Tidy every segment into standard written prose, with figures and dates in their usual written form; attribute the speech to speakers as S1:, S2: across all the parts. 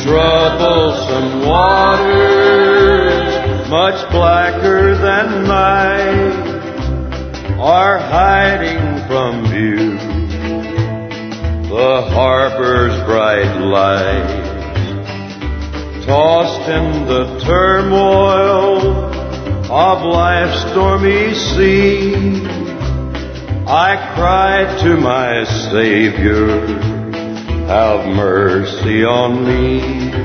S1: Troublesome waters, much blacker than night, are hiding from view the harbor's bright light. Tossed in the turmoil of life's stormy sea, I cried to my Savior, have mercy on me.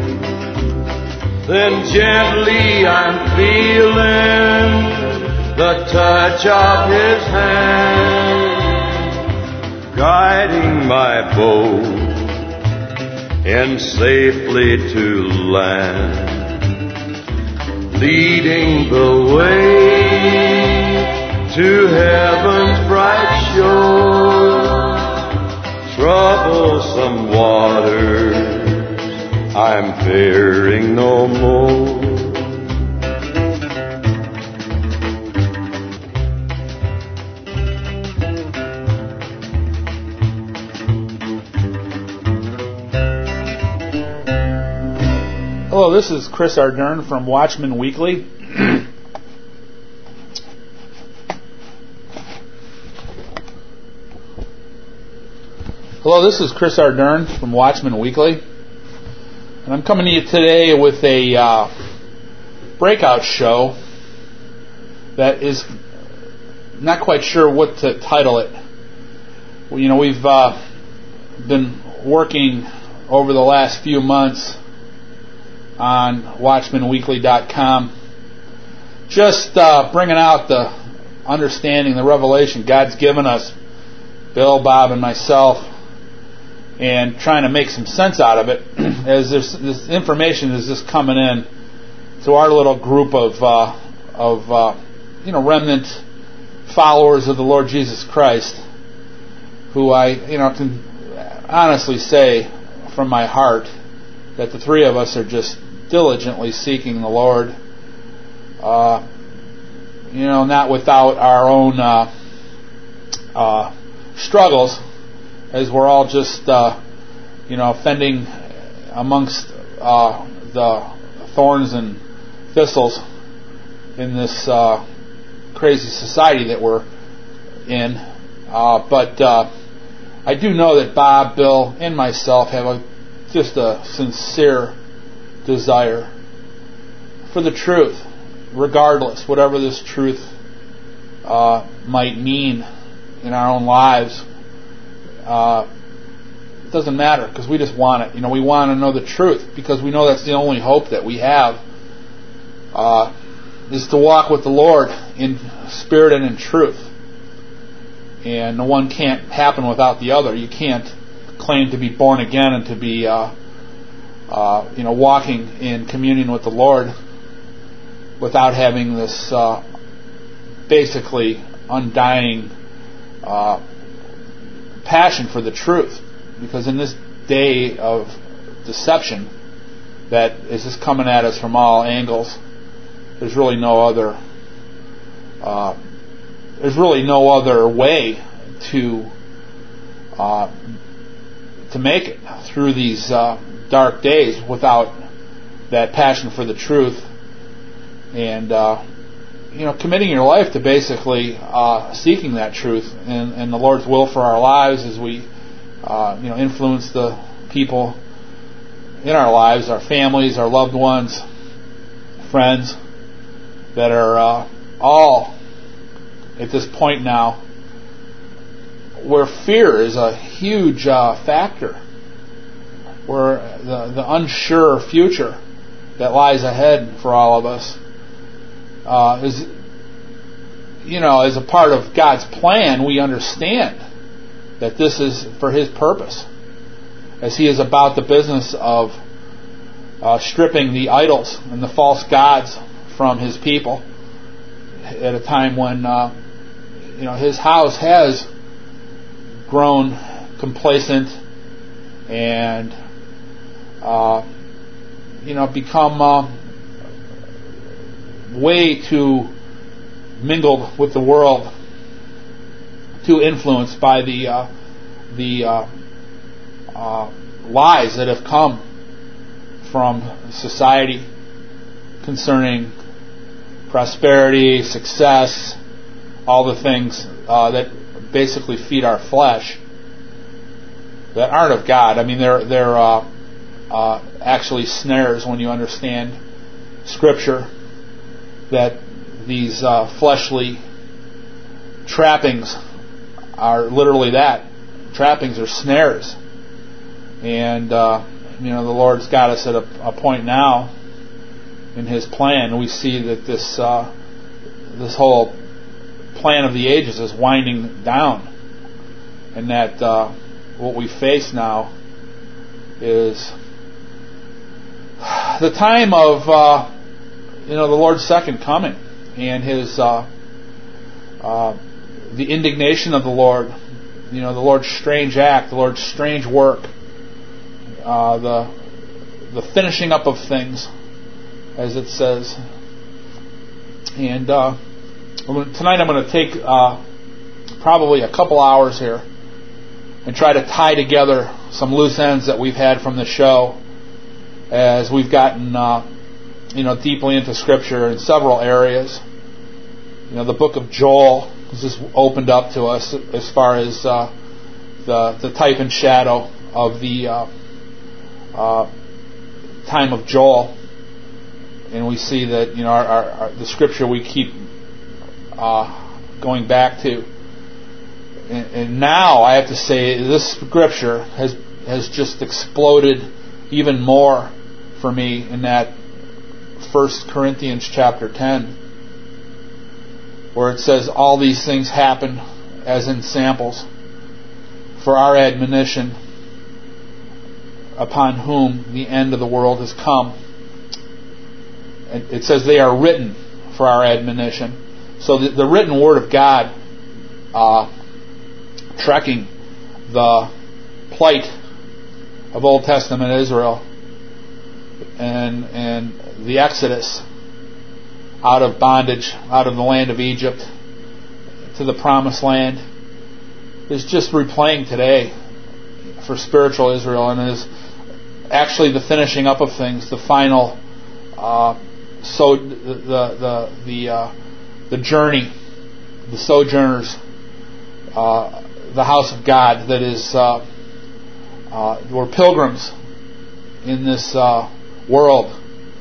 S1: Then gently I'm feeling the touch of His hand, guiding my boat in safely to land, leading the way to heaven's bright shore. Troublesome waters, I'm fearing no more.
S2: Hello, this is Chris Ardern from Watchman Weekly. Hello, this is Chris Ardern from Watchman Weekly. And I'm coming to you today with a breakout show that is not quite sure what to title it. Well, you know, we've been working over the last few months on WatchmanWeekly.com, just bringing out the understanding, the revelation God's given us, Bill, Bob, and myself, and trying to make some sense out of it as this information is just coming in to our little group of remnant followers of the Lord Jesus Christ, who I can honestly say from my heart that the three of us are just diligently seeking the Lord, not without our own struggles, as we're all just fending amongst the thorns and thistles in this crazy society that we're in. But I do know that Bob, Bill, and myself have just a sincere desire for the truth, regardless, whatever this truth might mean in our own lives. It doesn't matter, because we just want it. We want to know the truth, because we know that's the only hope that we have, is to walk with the Lord in spirit and in truth. And the one can't happen without the other. You can't claim to be born again and to be walking in communion with the Lord without having this basically undying passion for the truth. Because in this day of deception that is just coming at us from all angles, there's really no other way to make it through these dark days without that passion for the truth, and committing your life to basically seeking that truth and the Lord's will for our lives as we influence the people in our lives, our families, our loved ones, friends that are all at this point now where fear is a huge factor, where the unsure future that lies ahead for all of us is, as a part of God's plan. We understand that this is for His purpose, as He is about the business of stripping the idols and the false gods from His people at a time when His house has grown complacent and become way too mingled with the world, too influenced by the lies that have come from society concerning prosperity, success, all the things that basically feed our flesh that aren't of God. I mean, they're actually snares when you understand Scripture, that these fleshly trappings are literally that. Trappings are snares. And, the Lord's got us at a point now in His plan. We see that this whole plan of the ages is winding down, and that what we face now is the time of the Lord's second coming, and His the indignation of the Lord, the Lord's strange act, the Lord's strange work, the finishing up of things, as it says. And tonight I'm going to take probably a couple hours here and try to tie together some loose ends that we've had from the show as we've gotten deeply into Scripture in several areas. The book of Joel has just opened up to us as far as the type and shadow of the time of Joel, and we see that the Scripture we keep going back to, and now I have to say this Scripture has just exploded even more for me in that 1 Corinthians chapter 10, where it says all these things happen as in samples for our admonition, upon whom the end of the world has come. And it says they are written for our admonition. So the written Word of God, tracking the plight of Old Testament Israel and the Exodus out of bondage, out of the land of Egypt to the Promised Land, is just replaying today for spiritual Israel, and is actually the finishing up of things, the final the journey, the sojourners, the house of God that is we're pilgrims in this world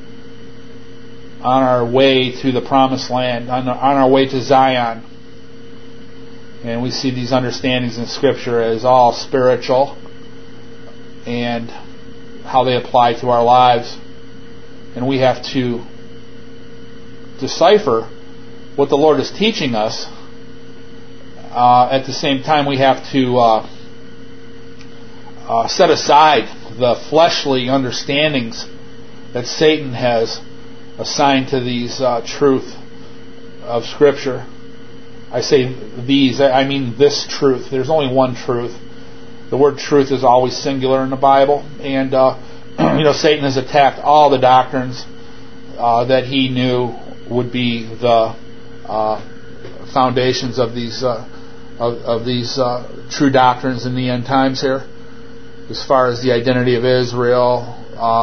S2: on our way to the Promised Land, on our way to Zion. And we see these understandings in Scripture as all spiritual and how they apply to our lives. And we have to decipher what the Lord is teaching us. At the same time, we have to set aside the fleshly understandings that Satan has assigned to these truth of Scripture. I say these, I mean this truth. There's only one truth. The word truth is always singular in the Bible, and Satan has attacked all the doctrines that he knew would be the foundations of these true doctrines in the end times here, as far as the identity of Israel,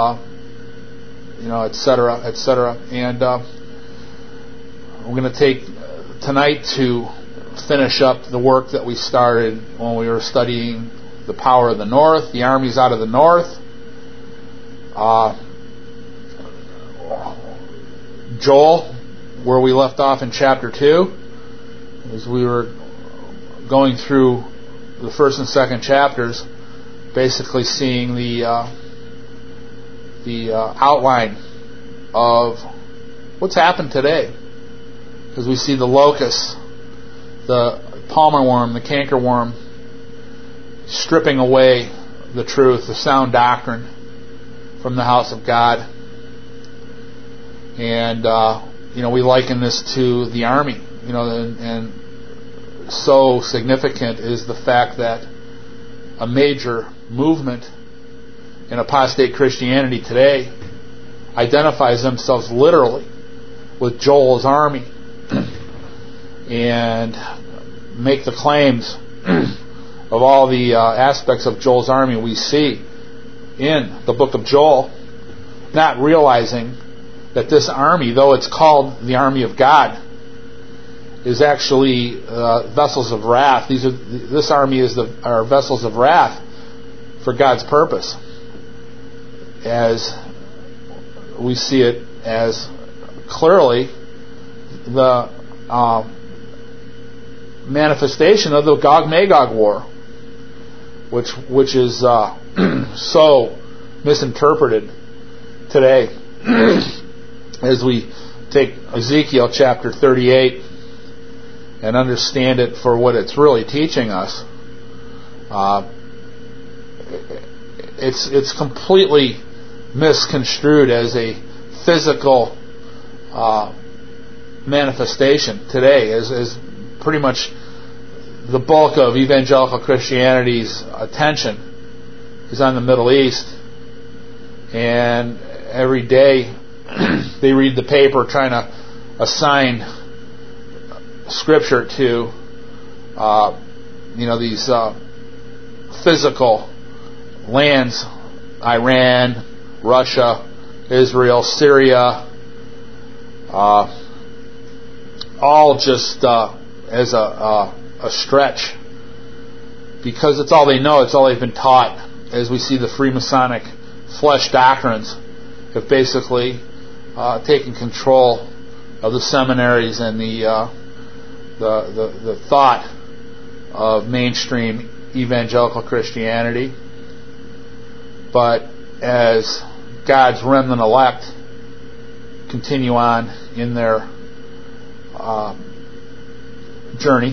S2: etc., etc. And we're going to take tonight to finish up the work that we started when we were studying the power of the north, the armies out of the north. Joel, where we left off in chapter 2, as we were going through the first and second chapters, basically seeing the outline of what's happened today. Because we see the locusts, the palmer worm, the cankerworm, stripping away the truth, the sound doctrine from the house of God. And we liken this to the army, and so significant is the fact that a major movement in apostate Christianity today identifies themselves literally with Joel's army and make the claims of all the aspects of Joel's army we see in the book of Joel. not realizing that this army, though it's called the army of God, is actually vessels of wrath. This army are vessels of wrath for God's purpose, as we see it as clearly the manifestation of the Gog-Magog war, which is so misinterpreted today. As we take Ezekiel chapter 38 and understand it for what it's really teaching us, it's completely misconstrued as a physical manifestation today, as pretty much the bulk of evangelical Christianity's attention is on the Middle East, and every day they read the paper trying to assign Scripture to these physical lands: Iran, Russia, Israel, Syria, all just as a stretch, because it's all they know, it's all they've been taught. As we see, the Freemasonic flesh doctrines have basically taken control of the seminaries and the thought of mainstream evangelical Christianity. But as God's remnant elect continue on in their journey,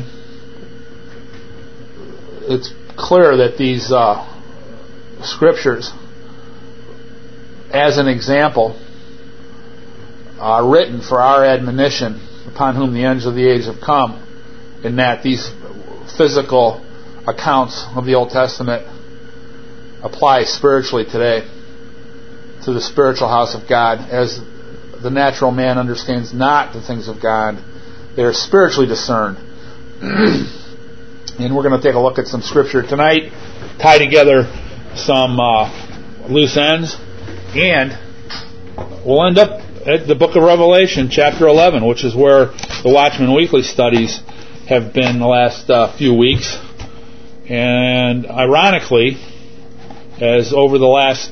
S2: it's clear that these scriptures, as an example, are written for our admonition, upon whom the ends of the age have come, in that these physical accounts of the Old Testament apply spiritually today to the spiritual house of God. As the natural man understands not the things of God, they are spiritually discerned. And we're going to take a look at some scripture tonight, tie together some loose ends, and we'll end up at the book of Revelation, chapter 11, which is where the Watchman Weekly studies have been the last few weeks. And ironically, as over the last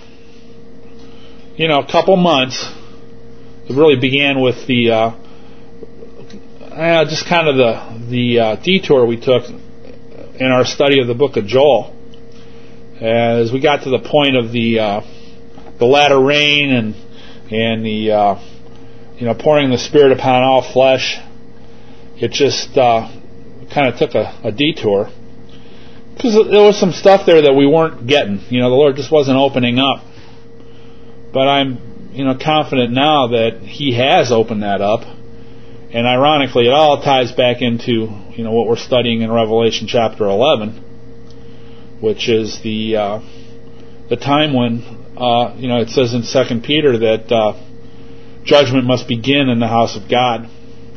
S2: couple months, it really began with the just kind of the detour we took in our study of the book of Joel. As we got to the point of the latter rain and the pouring the Spirit upon all flesh, it just kind of took a detour, because there was some stuff there that we weren't getting. The Lord just wasn't opening up. But I'm confident now that He has opened that up. And ironically, it all ties back into what we're studying in Revelation chapter 11, which is the time when it says in 2 Peter that judgment must begin in the house of God.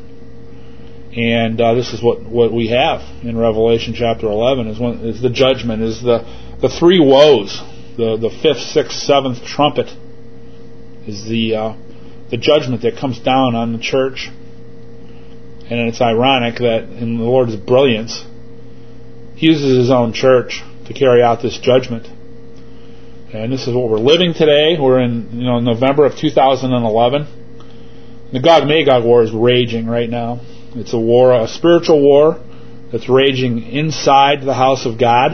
S2: And this is what we have in Revelation chapter 11 is the judgment, is the three woes, the fifth, sixth, seventh trumpet is the judgment that comes down on the church. And it's ironic that in the Lord's brilliance, He uses His own church to carry out this judgment. And this is what we're living today. We're in November of 2011. The Gog-Magog war is raging right now. It's a war, a spiritual war that's raging inside the house of God.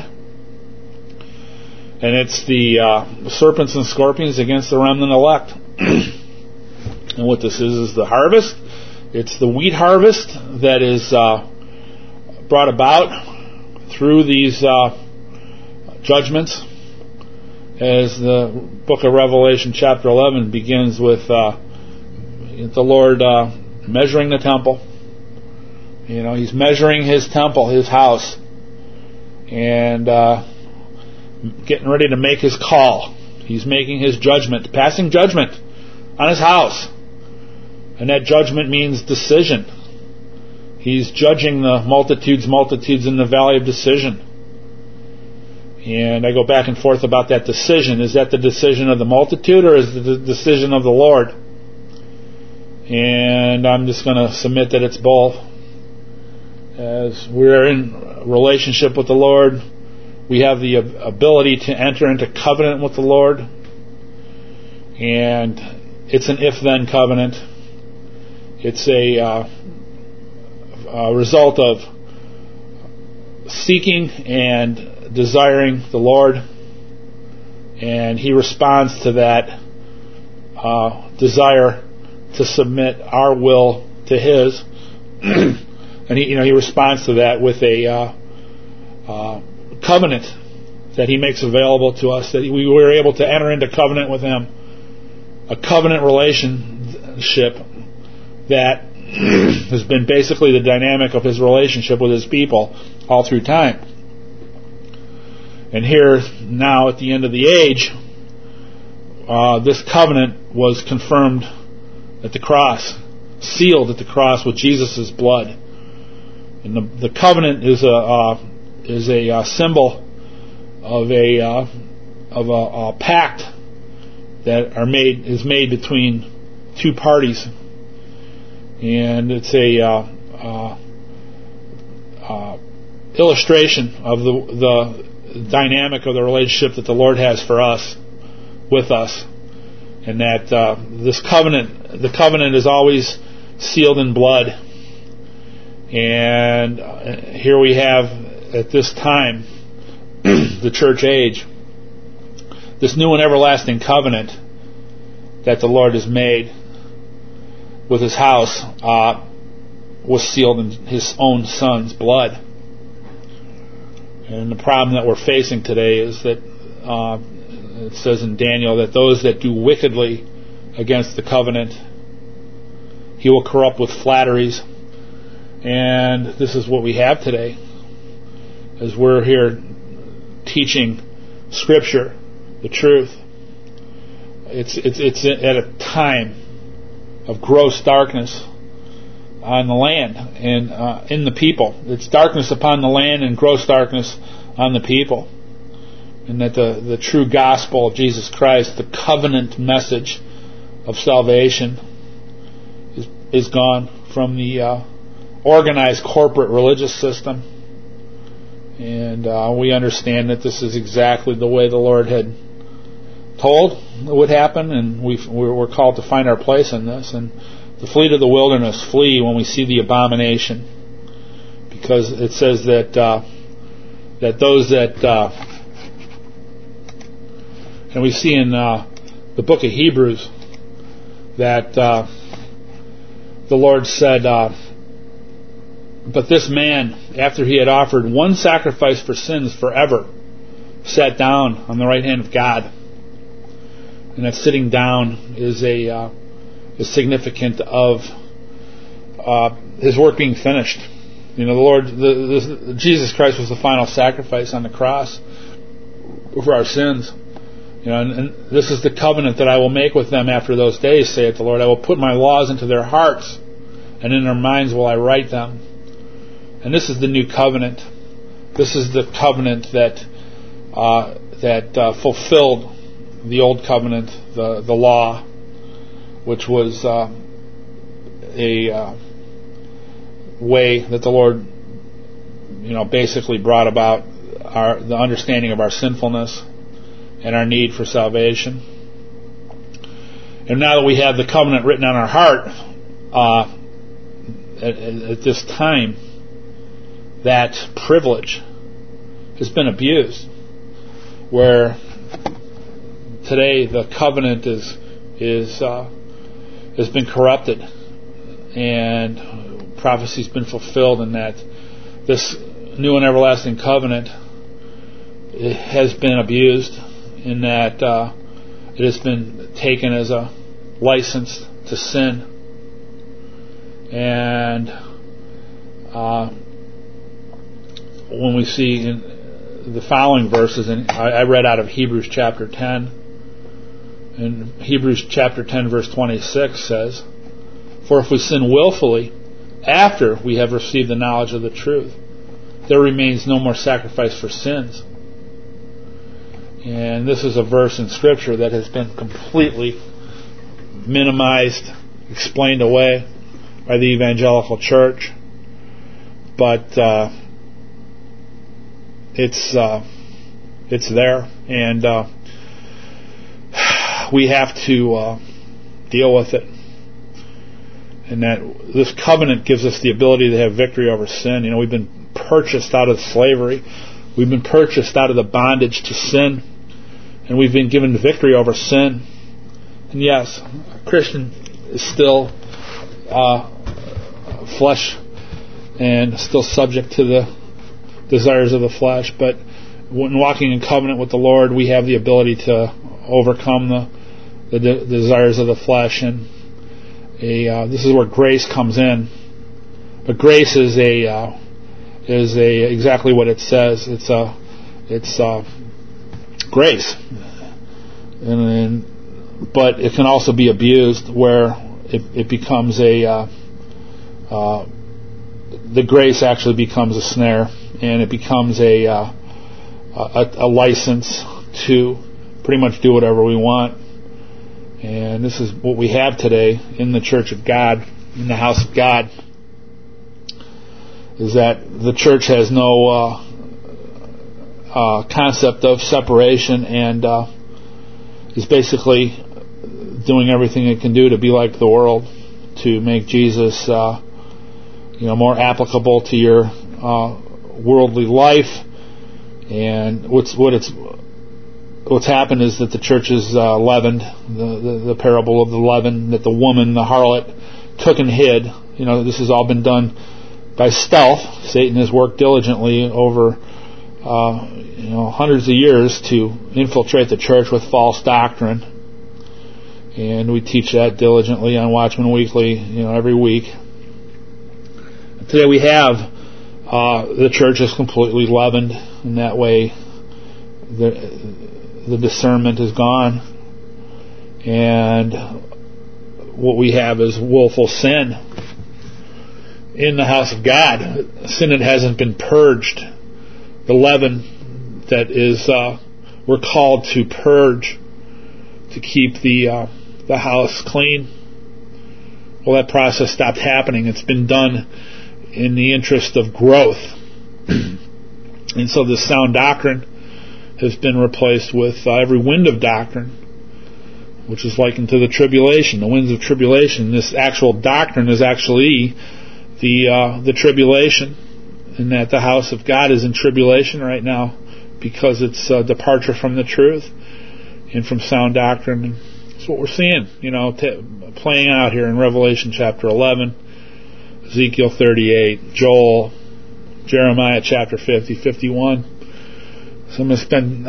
S2: And it's the serpents and scorpions against the remnant elect. And what this is the harvest. It's the wheat harvest that is brought about through these judgments, as the book of Revelation chapter 11 begins with the Lord measuring the temple. He's measuring His temple, His house, and getting ready to make His call. He's making His judgment, passing judgment on His house. And that judgment means decision. He's judging the multitudes in the valley of decision. And I go back and forth about that decision. Is that the decision of the multitude, or is it the decision of the Lord? And I'm just going to submit that it's both. As we're in relationship with the Lord, we have the ability to enter into covenant with the Lord. And it's an if-then covenant. It's a result of seeking and desiring the Lord, and He responds to that desire to submit our will to His, and He responds to that with a covenant that He makes available to us, that we were able to enter into covenant with Him, a covenant relationship that has been basically the dynamic of His relationship with His people all through time. And here, now at the end of the age, this covenant was confirmed at the cross, sealed at the cross with Jesus' blood. And the covenant is a symbol of a pact that is made between two parties. And it's a illustration of the dynamic of the relationship that the Lord has for us, with us, and that the covenant is always sealed in blood. And here we have, at this time, the church age, this new and everlasting covenant that the Lord has made with His house was sealed in His own Son's blood. And the problem that we're facing today is that it says in Daniel that those that do wickedly against the covenant, He will corrupt with flatteries. And this is what we have today, as we're here teaching Scripture, the truth. It's at a time of gross darkness on the land and in the people. It's darkness upon the land and gross darkness on the people. And that the true gospel of Jesus Christ, the covenant message of salvation, is gone from the organized corporate religious system. And we understand that this is exactly the way the Lord had told it would happen, and we're called to find our place in this, and to flee to the wilderness, flee when we see the abomination, because it says that those that and we see in the book of Hebrews that the Lord said, but this man, after he had offered one sacrifice for sins forever, sat down on the right hand of God. And that sitting down is significant of His work being finished. The Lord, Jesus Christ was the final sacrifice on the cross for our sins. And this is the covenant that I will make with them after those days, saith the Lord. I will put my laws into their hearts, and in their minds will I write them. And this is the new covenant. This is the covenant that fulfilled the old covenant, the law, which was a way that the Lord, basically brought about the understanding of our sinfulness and our need for salvation. And now that we have the covenant written on our heart, at this time, that privilege has been abused, where today the covenant has been corrupted, and prophecy's been fulfilled, and that this new and everlasting covenant has been abused, in that it has been taken as a license to sin. And when we see in the following verses, and I read out of Hebrews chapter 10, and Hebrews chapter 10 verse 26 says, for if we sin willfully after we have received the knowledge of the truth, there remains no more sacrifice for sins, And this is a verse in Scripture that has been completely minimized, explained away by the evangelical church. But it's there, and we have to deal with it. And that this covenant gives us the ability to have victory over sin. You know, we've been purchased out of slavery. We've been purchased out of the bondage to sin. And we've been given victory over sin. And yes, a Christian is still flesh and still subject to the desires of the flesh. But when walking in covenant with the Lord, we have the ability to overcome the desires of the flesh. And this is where grace comes in. But grace is exactly what it says. It's grace, but it can also be abused, where it becomes the grace actually becomes a snare, and it becomes a license to pretty much do whatever we want. And this is what we have today in the Church of God, in the house of God, is that the church has no concept of separation, and is basically doing everything it can do to be like the world, to make Jesus more applicable to your worldly life. And what's happened is that the church is leavened, the parable of the leaven, that the woman, the harlot, took and hid. This has all been done by stealth. Satan has worked diligently over hundreds of years to infiltrate the church with false doctrine, and we teach that diligently on Watchman Weekly, every week. Today we have the church is completely leavened, and that way the discernment is gone, and what we have is willful sin in the house of God. Sin that hasn't been purged, the leaven that is we're called to purge, to keep the house clean. Well, that process stopped happening. It's been done in the interest of growth. And so this sound doctrine has been replaced with every wind of doctrine, which is likened to the tribulation, the winds of tribulation. This actual doctrine is actually the tribulation, in that the house of God is in tribulation right now because it's a departure from the truth and from sound doctrine. And that's what we're seeing, playing out here in Revelation chapter 11, Ezekiel 38, Joel, Jeremiah chapter 50, 51. So I'm going to spend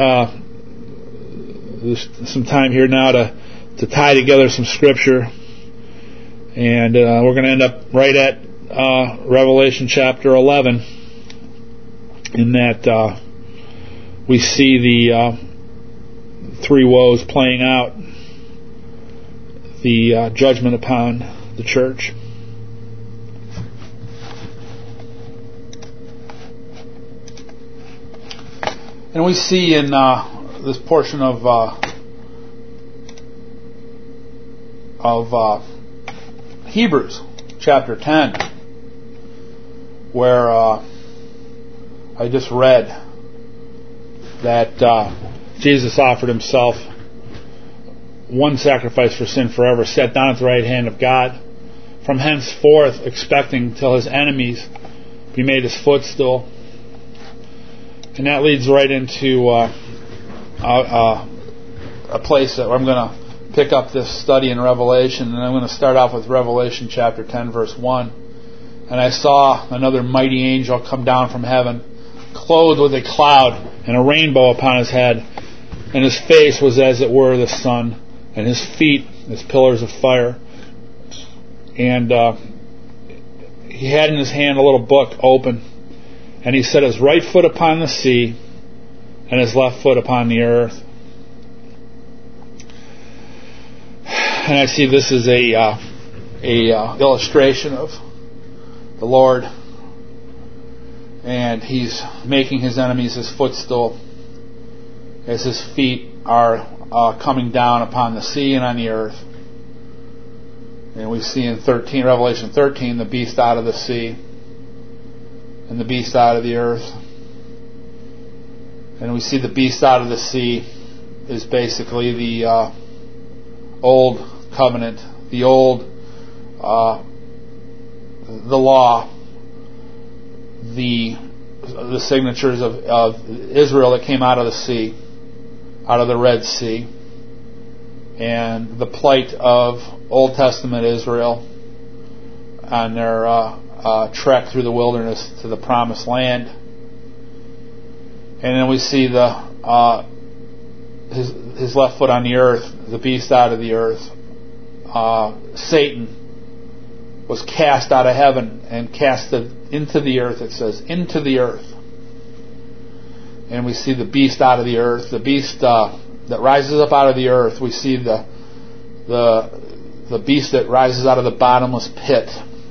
S2: some time here now to tie together some scripture, and we're going to end up right at Revelation chapter 11, in that we see the three woes playing out, the judgment upon the church. And we see in this portion of Hebrews chapter 10, where I just read that Jesus offered himself one sacrifice for sin forever, sat down at the right hand of God, from henceforth expecting till his enemies be made his footstool. And that leads right into a place that I'm going to pick up this study in Revelation, and I'm going to start off with Revelation chapter 10, verse 1. And I saw another mighty angel come down from heaven, clothed with a cloud and a rainbow upon his head, and his face was as it were the sun, and his feet as pillars of fire. And he had in his hand a little book open, and he set his right foot upon the sea and his left foot upon the earth. And I see this is a illustration of the Lord, and he's making his enemies his footstool. as his feet are coming down upon the sea and on the earth. And we see in Revelation 13, the beast out of the sea and the beast out of the earth. And we see the beast out of the sea is basically the old covenant, the old, the law, the signatures of Israel that came out of the sea, out of the Red Sea, and the plight of Old Testament Israel on their trek through the wilderness to the Promised Land. And then we see his left foot on the earth, the beast out of the earth. Satan was cast out of heaven and cast into the earth. It says, into the earth. And we see the beast out of the earth, the beast that rises up out of the earth. We see the beast that rises out of the bottomless pit.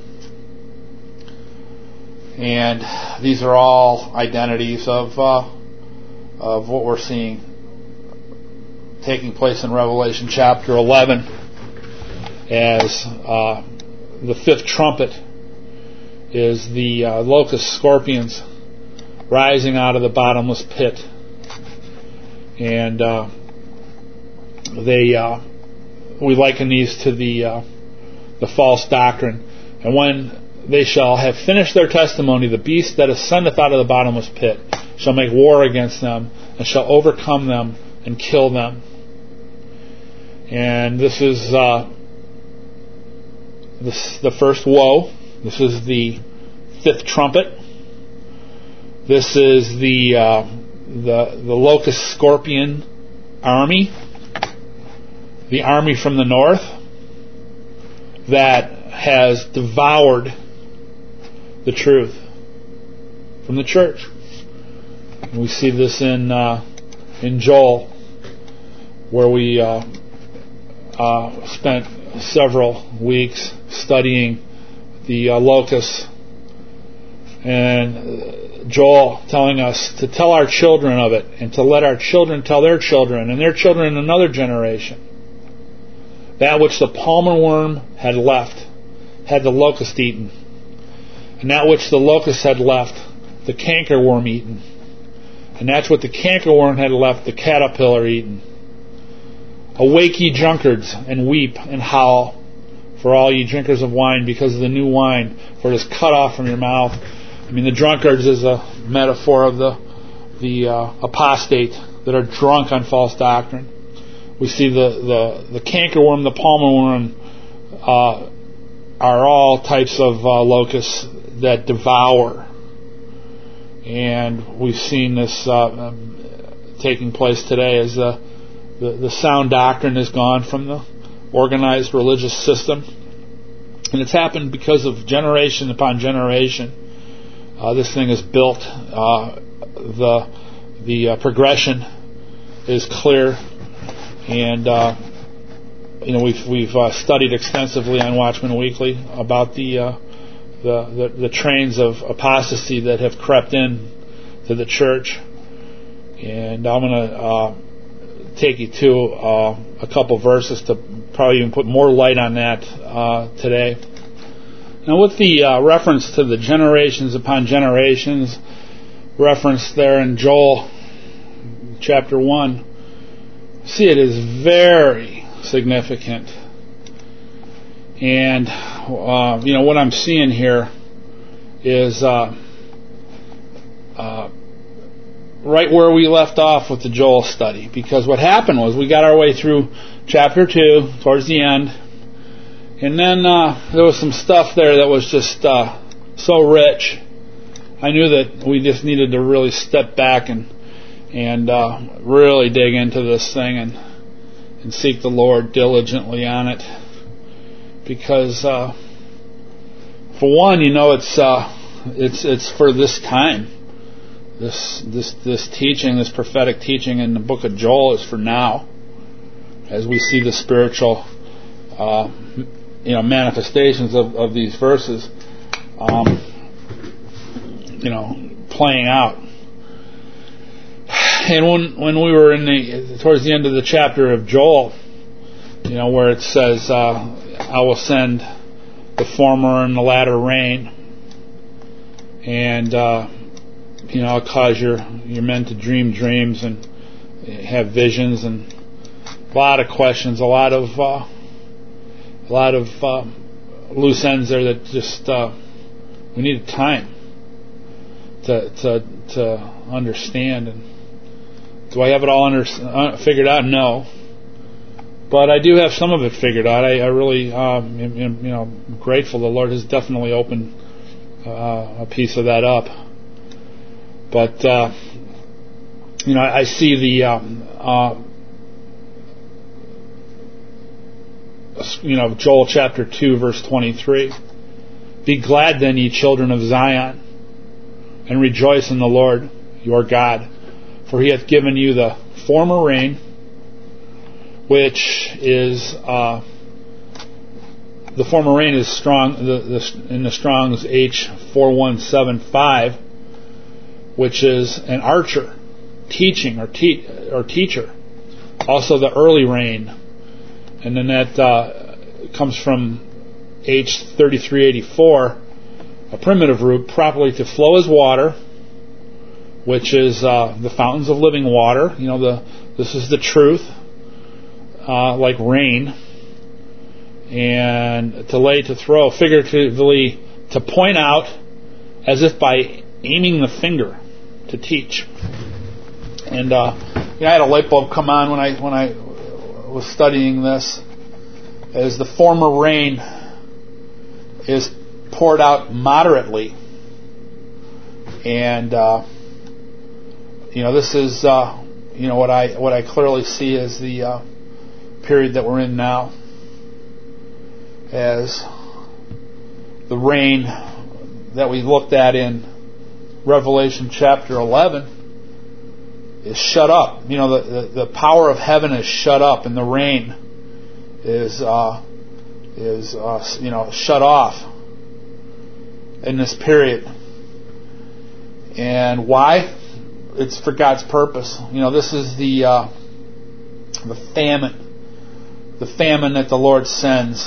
S2: And these are all identities of what we're seeing taking place in Revelation chapter 11 as the fifth trumpet is the locust scorpions rising out of the bottomless pit. And we liken these to the false doctrine. And when they shall have finished their testimony, the beast that ascendeth out of the bottomless pit shall make war against them, and shall overcome them and kill them. And this is the first woe. This is the fifth trumpet. This is the locust scorpion army, the army from the north that has devoured the truth from the church. And we see this in Joel, where we spent several weeks studying the locusts, and Joel telling us to tell our children of it, and to let our children tell their children, and their children in another generation. That which the palmer worm had left had the locust eaten, and that which the locust had left the cankerworm eaten, and that's what the cankerworm had left the caterpillar eaten. Awake ye drunkards, and weep and howl for all ye drinkers of wine, because of the new wine, for it is cut off from your mouth. I mean, the drunkards is a metaphor of the apostate that are drunk on false doctrine. We see the cankerworm, the palmer worm, are all types of locusts that devour. And we've seen this taking place today as the sound doctrine is gone from the organized religious system. And it's happened because of generation upon generation. This thing is built. The progression is clear. And we've studied extensively on Watchman Weekly about the trains of apostasy that have crept in to the church. And I'm going to take you to a couple verses to probably even put more light on that today. Now, with the reference to the generations upon generations reference there in Joel chapter 1, see, it is very significant. And what I'm seeing here is right where we left off with the Joel study, because what happened was we got our way through chapter 2 towards the end, and then there was some stuff there that was just so rich. I knew that we just needed to really step back and really dig into this thing and seek the Lord diligently on it, because for one, it's for this time. This teaching, this prophetic teaching in the book of Joel, is for now, as we see the spiritual manifestations of these verses playing out. And when we were towards the end of the chapter of Joel, where it says, I will send the former and the latter rain, and I'll cause your men to dream dreams and have visions, and a lot of questions, a lot of loose ends there that just we needed time to understand. And do I have it all figured out? No. But I do have some of it figured out. I really am grateful. The Lord has definitely opened a piece of that up. But I see the Joel chapter 2 verse 23. Be glad then, ye children of Zion, and rejoice in the Lord your God, for he hath given you the former rain, which is the former rain is strong in the Strong's H4175, which is an archer teaching or teacher. Also the early rain, and then that comes from H3384, a primitive root, properly to flow as water, which is the fountains of living water. This is the truth, like rain. And to lay, to throw, figuratively, to point out, as if by aiming the finger, to teach. And I had a light bulb come on when I was studying this, as the former rain is poured out moderately, and this is what I clearly see as the period that we're in now, as the rain that we looked at in Revelation chapter 11 is shut up. The power of heaven is shut up, and the rain is shut off in this period. And why? It's for God's purpose. This is the famine that the Lord sends.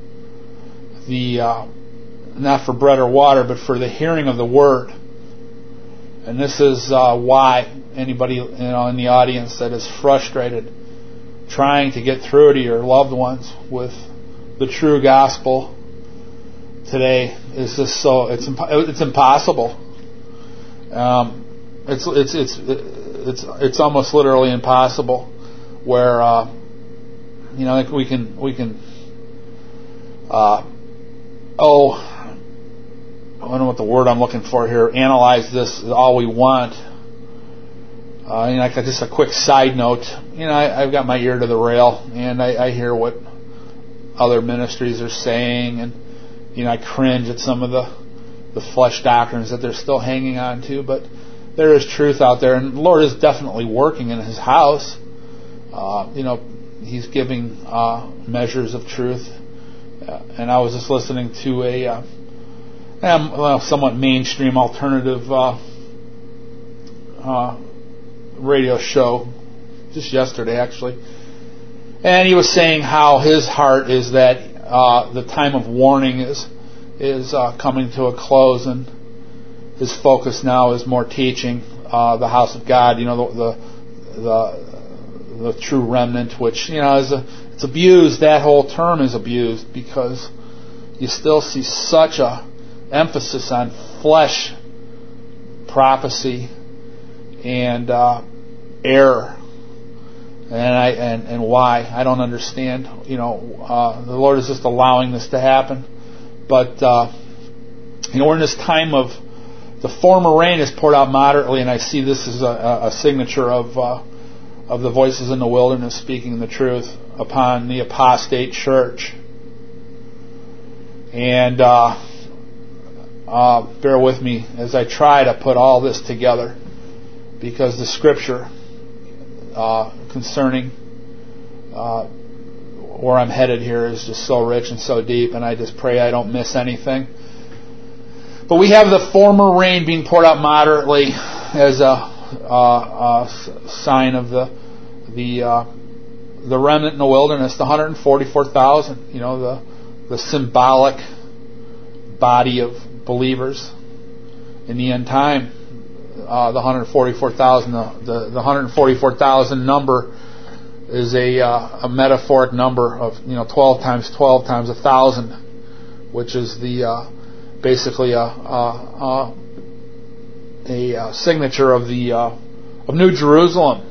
S2: Not for bread or water, but for the hearing of the word. And this is why anybody in the audience that is frustrated trying to get through to your loved ones with the true gospel today is just it's impossible. It's almost literally impossible. Where like we can I don't know what the word I'm looking for here. Analyze this all we want. Just a quick side note. I've got my ear to the rail, and I hear what other ministries are saying, and I cringe at some of the flesh doctrines that they're still hanging on to. But there is truth out there, and the Lord is definitely working in His house. He's giving measures of truth. And I was just listening to a somewhat mainstream alternative radio show just yesterday, actually. And he was saying how his heart is that the time of warning is coming to a close, and his focus now is more teaching the house of God. The true remnant, which it's abused. That whole term is abused because you still see such a emphasis on flesh prophecy and error, and why I don't understand. The Lord is just allowing this to happen, but we're in this time of the former rain is poured out moderately, and I see this as a signature of the voices in the wilderness speaking the truth upon the apostate church. And bear with me as I try to put all this together, because the Scripture concerning where I'm headed here is just so rich and so deep, and I just pray I don't miss anything. But we have the former rain being poured out moderately as a sign of the remnant in the wilderness, the 144,000. The symbolic body of believers in the end time. The 144,000. The 144,000 number is a metaphoric number of 12 times 12 times 1,000, which is the basically a signature of New Jerusalem.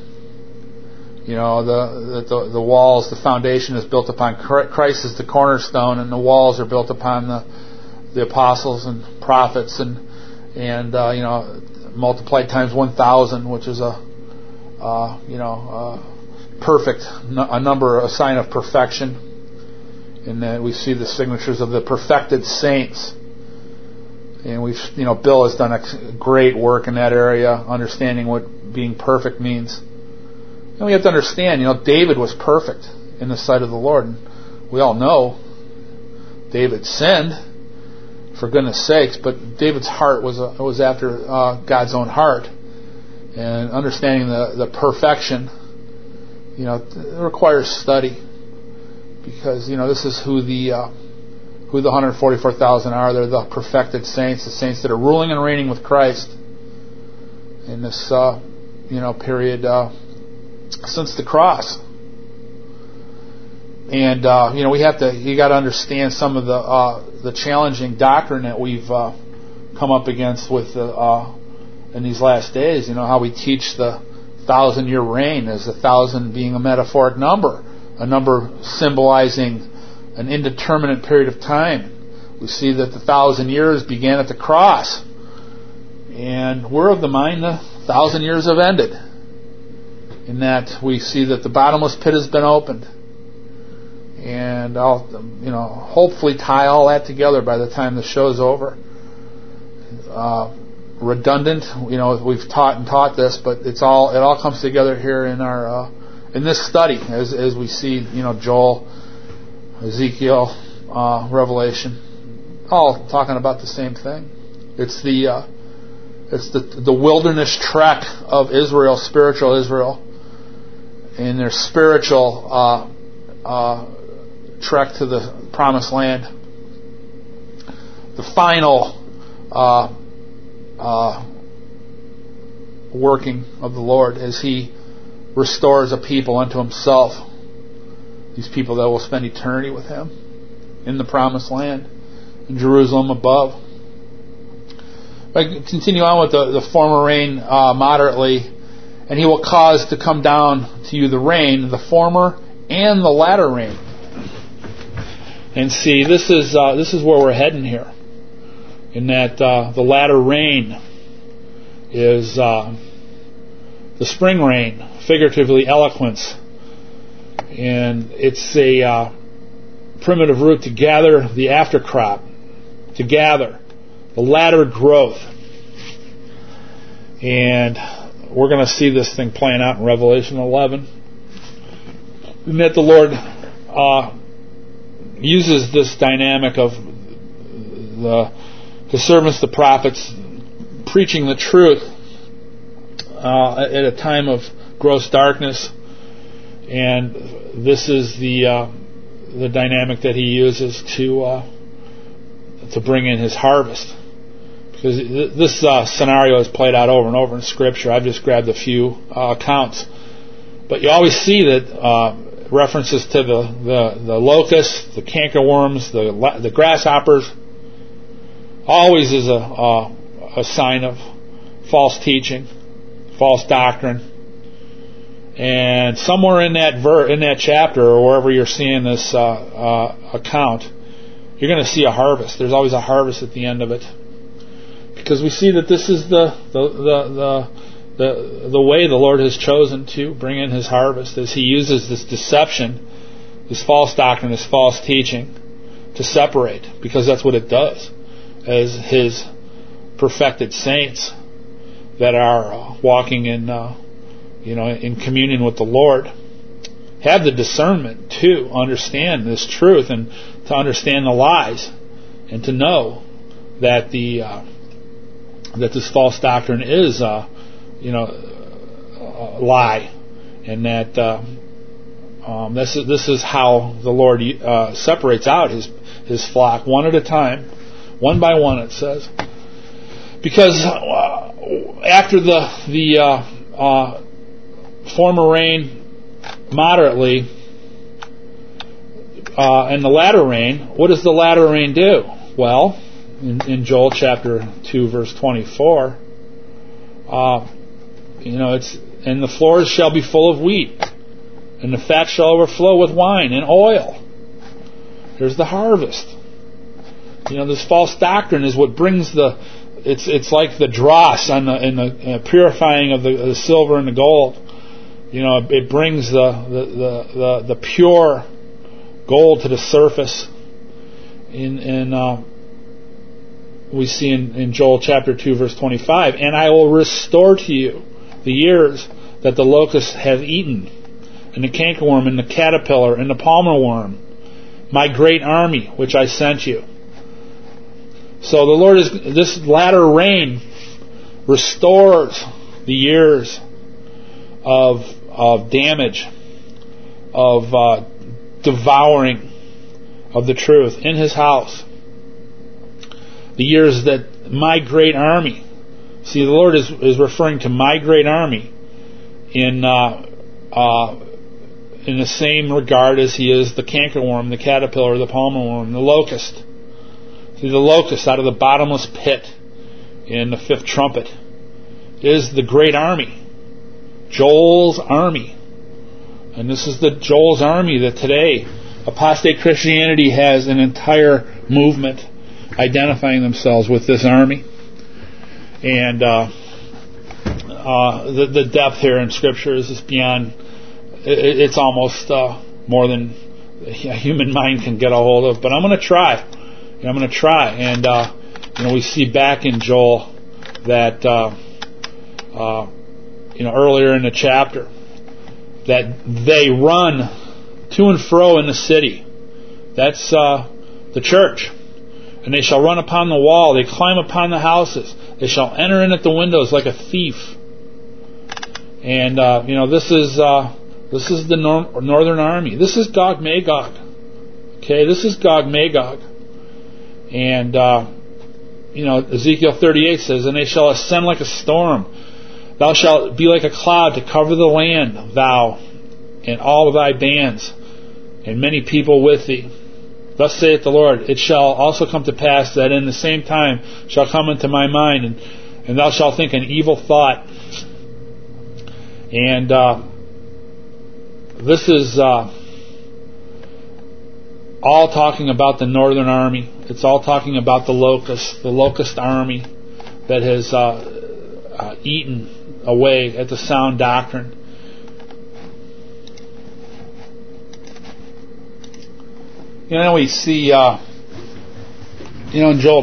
S2: The walls, the foundation is built upon Christ as the cornerstone, and the walls are built upon the apostles and prophets, and multiplied times 1,000, which is a perfect, a number, a sign of perfection. And then we see the signatures of the perfected saints. And Bill has done a great work in that area, understanding what being perfect means. And we have to understand, David was perfect in the sight of the Lord. And we all know David sinned, for goodness sakes, but David's heart was after God's own heart. And understanding the perfection, it requires study, because this is who the 144,000 are. They're the perfected saints, the saints that are ruling and reigning with Christ in this period since the cross. And you got to understand some of the challenging doctrine that we've come up against with in these last days. How we teach the 1,000-year reign as 1,000 being a metaphoric number, a number symbolizing an indeterminate period of time. We see that the 1,000 years began at the cross, and we're of the mind the 1,000 years have ended. In that we see that the bottomless pit has been opened. And I'll, hopefully tie all that together by the time the show's over. Redundant, we've taught this, but it all comes together here in our in this study as we see, Joel, Ezekiel, Revelation, all talking about the same thing. It's the wilderness trek of Israel, spiritual Israel, in their spiritual trek to the promised land. The final working of the Lord as He restores a people unto Himself. These people that will spend eternity with Him in the promised land, in Jerusalem above. I continue on with the former rain moderately, and He will cause to come down to you the rain, the former and the latter rain. And see, this is where we're heading here. In that the latter rain is the spring rain, figuratively eloquence, and it's a primitive root to gather the aftercrop, to gather the latter growth. And we're going to see this thing playing out in Revelation 11. And that the Lord uses this dynamic of the servants, the prophets, preaching the truth at a time of gross darkness. And this is the dynamic that He uses to bring in His harvest. Because this scenario is played out over and over in Scripture. I've just grabbed a few accounts. But you always see that references to the locusts, the cankerworms, the grasshoppers, always is a sign of false teaching, false doctrine. And somewhere in that chapter, or wherever you're seeing this account, you're going to see a harvest. There's always a harvest at the end of it, because we see that this is the way the Lord has chosen to bring in His harvest, as He uses this deception, this false doctrine, this false teaching, to separate, because that's what it does. As His perfected saints that are walking in in communion with the Lord, have the discernment to understand this truth and to understand the lies, and to know that that this false doctrine is lie, and that this is how the Lord separates out His flock one at a time, one by one. It says, because after the former rain moderately, and the latter rain, what does the latter rain do? Well, in Joel chapter 2 verse 24, it's, and the floors shall be full of wheat, and the fat shall overflow with wine and oil. There's the harvest. This false doctrine is what brings it's like the dross in the purifying of the silver and the gold. It brings the pure gold to the surface. We see in Joel chapter 2 verse 25, and I will restore to you the years that the locust hath eaten, and the cankerworm, and the caterpillar, and the palmer worm, my great army which I sent you. So the Lord this latter rain restores the years of damage, of devouring of the truth in His house. The years that my great army. See, the Lord is referring to my great army in the same regard as He is the cankerworm, the caterpillar, the palmer worm, the locust. See, the locust out of the bottomless pit in the fifth trumpet is the great army, Joel's army. And this is the Joel's army that today apostate Christianity has an entire movement identifying themselves with this army. And the depth here in Scripture is just beyond. It's almost more than a human mind can get a hold of. But I'm going to try. And we see back in Joel that earlier in the chapter that they run to and fro in the city. That's the church. And they shall run upon the wall. They climb upon the houses. They shall enter in at the windows like a thief. And this is the northern army. This is Gog Magog. Okay, this is Gog Magog. And Ezekiel 38 says, and they shall ascend like a storm. Thou shalt be like a cloud to cover the land, thou and all of thy bands, and many people with thee. Thus saith the Lord, it shall also come to pass that in the same time shall come into my mind, and thou shalt think an evil thought. And this is all talking about the northern army. It's all talking about the locust army that has eaten away at the sound doctrine. We see, in Joel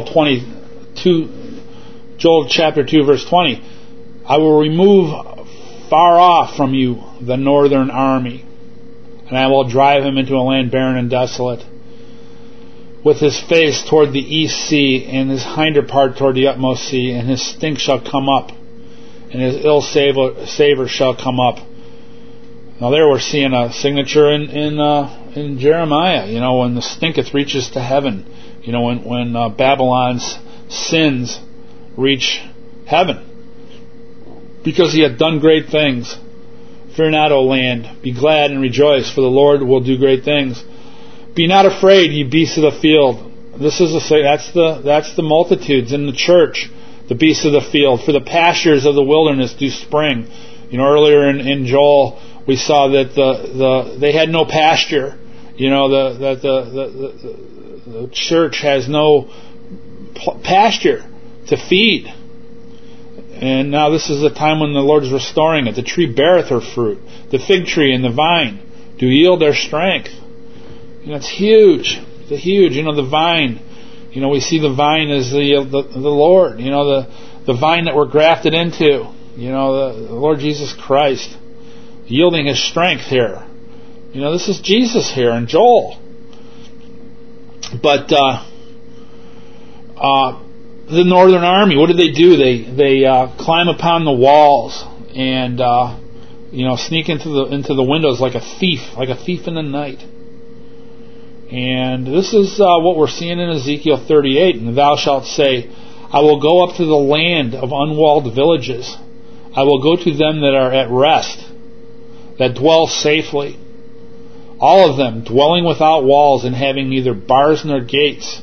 S2: chapter 2, verse 20, I will remove far off from you the northern army, and I will drive him into a land barren and desolate, with his face toward the east sea, and his hinder part toward the utmost sea, and his stink shall come up, and his ill savor shall come up. Now there we're seeing a signature in Jeremiah, when the stinketh reaches to heaven, when Babylon's sins reach heaven, because he had done great things. Fear not, O land, be glad and rejoice, for the Lord will do great things. Be not afraid, ye beasts of the field. That's the multitudes in the church, the beasts of the field. For the pastures of the wilderness do spring. Earlier in Joel we saw that they had no pasture. That the church has no pasture to feed. And now this is the time when the Lord is restoring it. The tree beareth her fruit. The fig tree and the vine do yield their strength. It's huge. It's huge. The vine. We see the vine as the Lord. The vine that we're grafted into. The Lord Jesus Christ, yielding His strength here. This is Jesus here in Joel. But the Northern Army, what did they do? They climb upon the walls and sneak into the windows like a thief in the night. And this is what we're seeing in Ezekiel 38. And thou shalt say, I will go up to the land of unwalled villages. I will go to them that are at rest, that dwell safely. All of them dwelling without walls and having neither bars nor gates.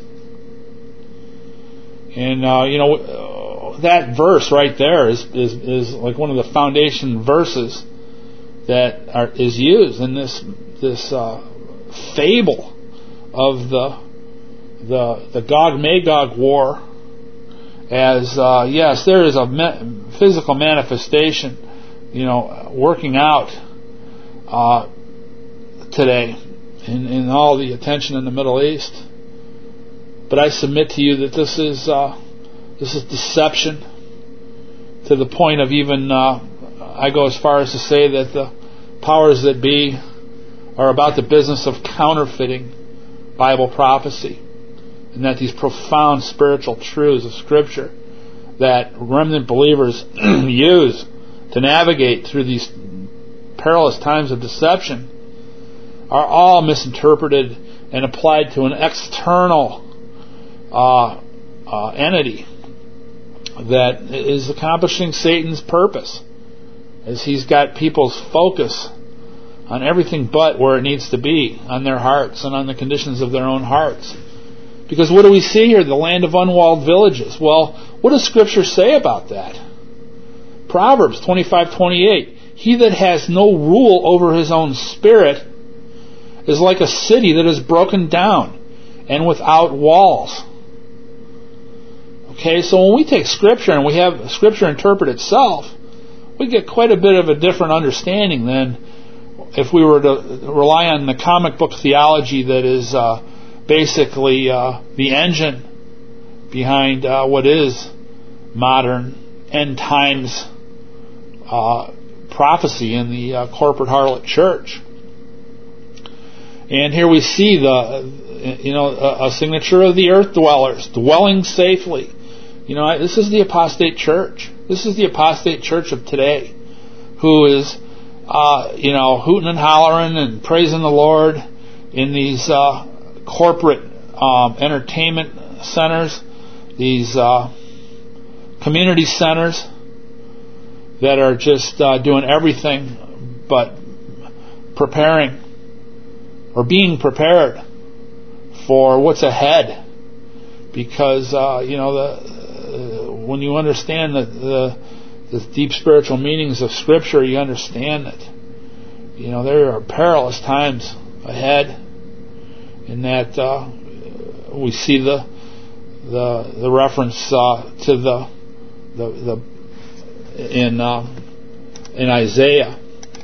S2: And that verse right there is like one of the foundation verses that is used in this fable of the Gog-Magog war. As yes, there is a physical manifestation, working out today in all the attention in the Middle East. But I submit to you that this is deception to the point of even I go as far as to say that the powers that be are about the business of counterfeiting Bible prophecy, and that these profound spiritual truths of Scripture that remnant believers use to navigate through these perilous times of deception are all misinterpreted and applied to an external entity that is accomplishing Satan's purpose, as he's got people's focus on everything but where it needs to be, on their hearts and on the conditions of their own hearts. Because what do we see here? The land of unwalled villages. Well, what does Scripture say about that? Proverbs 25:28. He that has no rule over his own spirit is like a city that is broken down and without walls. Okay, so when we take Scripture and we have Scripture interpret itself, we get quite a bit of a different understanding than if we were to rely on the comic book theology that is basically the engine behind what is modern end times prophecy in the corporate harlot church. And here we see a signature of the earth dwellers dwelling safely. This is the apostate church. This is the apostate church of today, who is hooting and hollering and praising the Lord in these corporate entertainment centers, these community centers that are just doing everything but preparing or being prepared for what's ahead. Because when you understand the deep spiritual meanings of Scripture, you understand that there are perilous times ahead. In that we see the reference to in Isaiah,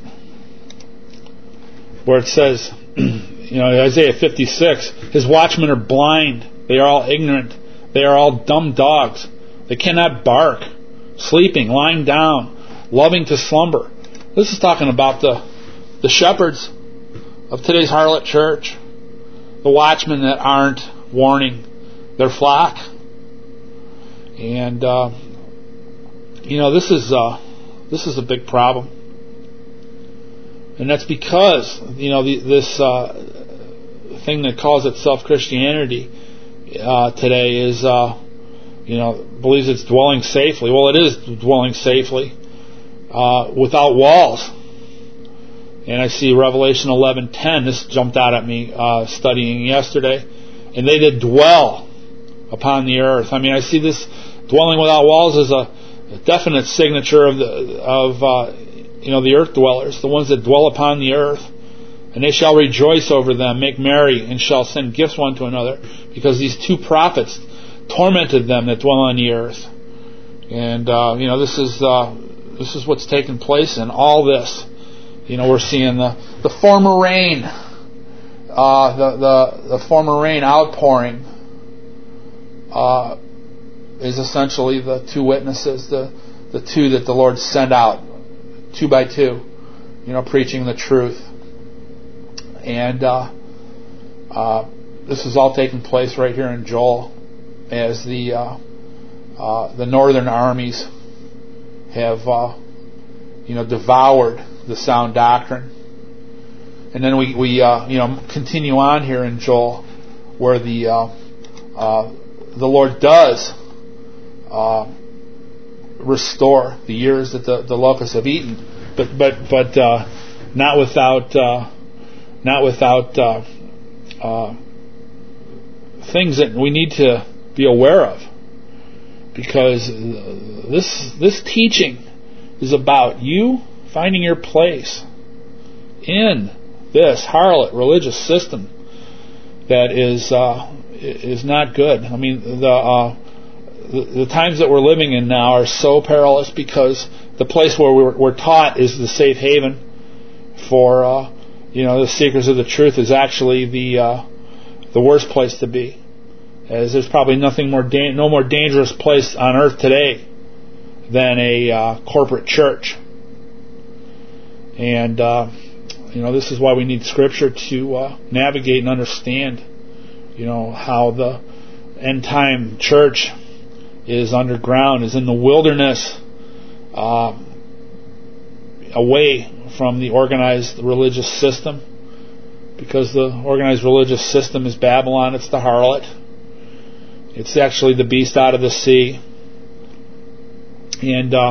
S2: where it says, Isaiah 56, his watchmen are blind, they are all ignorant, they are all dumb dogs, they cannot bark, sleeping, lying down, loving to slumber. This is talking about the shepherds of today's harlot church, the watchmen that aren't warning their flock. And this is a big problem, and that's because this thing that calls itself Christianity today is believes it's dwelling safely. Well, it is dwelling safely without walls. And I see Revelation 11:10. This jumped out at me studying yesterday. And they that dwell upon the earth. I mean, I see this dwelling without walls as a definite signature of the earth dwellers, the ones that dwell upon the earth. And they shall rejoice over them, make merry, and shall send gifts one to another, because these two prophets tormented them that dwell on the earth. And this is what's taking place in all this. We're seeing the former rain, the former rain outpouring is essentially the two witnesses, the two that the Lord sent out, 2 by 2, preaching the truth. And this is all taking place right here in Joel, as the the northern armies have devoured the sound doctrine. And then we continue on here in Joel, where the Lord does restore the years that the locusts have eaten, but not without things that we need to be aware of, because this teaching is about you finding your place in this harlot religious system that is not good. I mean, the times that we're living in now are so perilous, because the place where we're taught is the safe haven for the seekers of the truth is actually the worst place to be, as there's probably no more dangerous place on earth today than a corporate church. And this is why we need Scripture to navigate and understand how the end time church is underground, is in the wilderness, away from the organized religious system, because the organized religious system is Babylon. It's the harlot. It's actually the beast out of the sea. And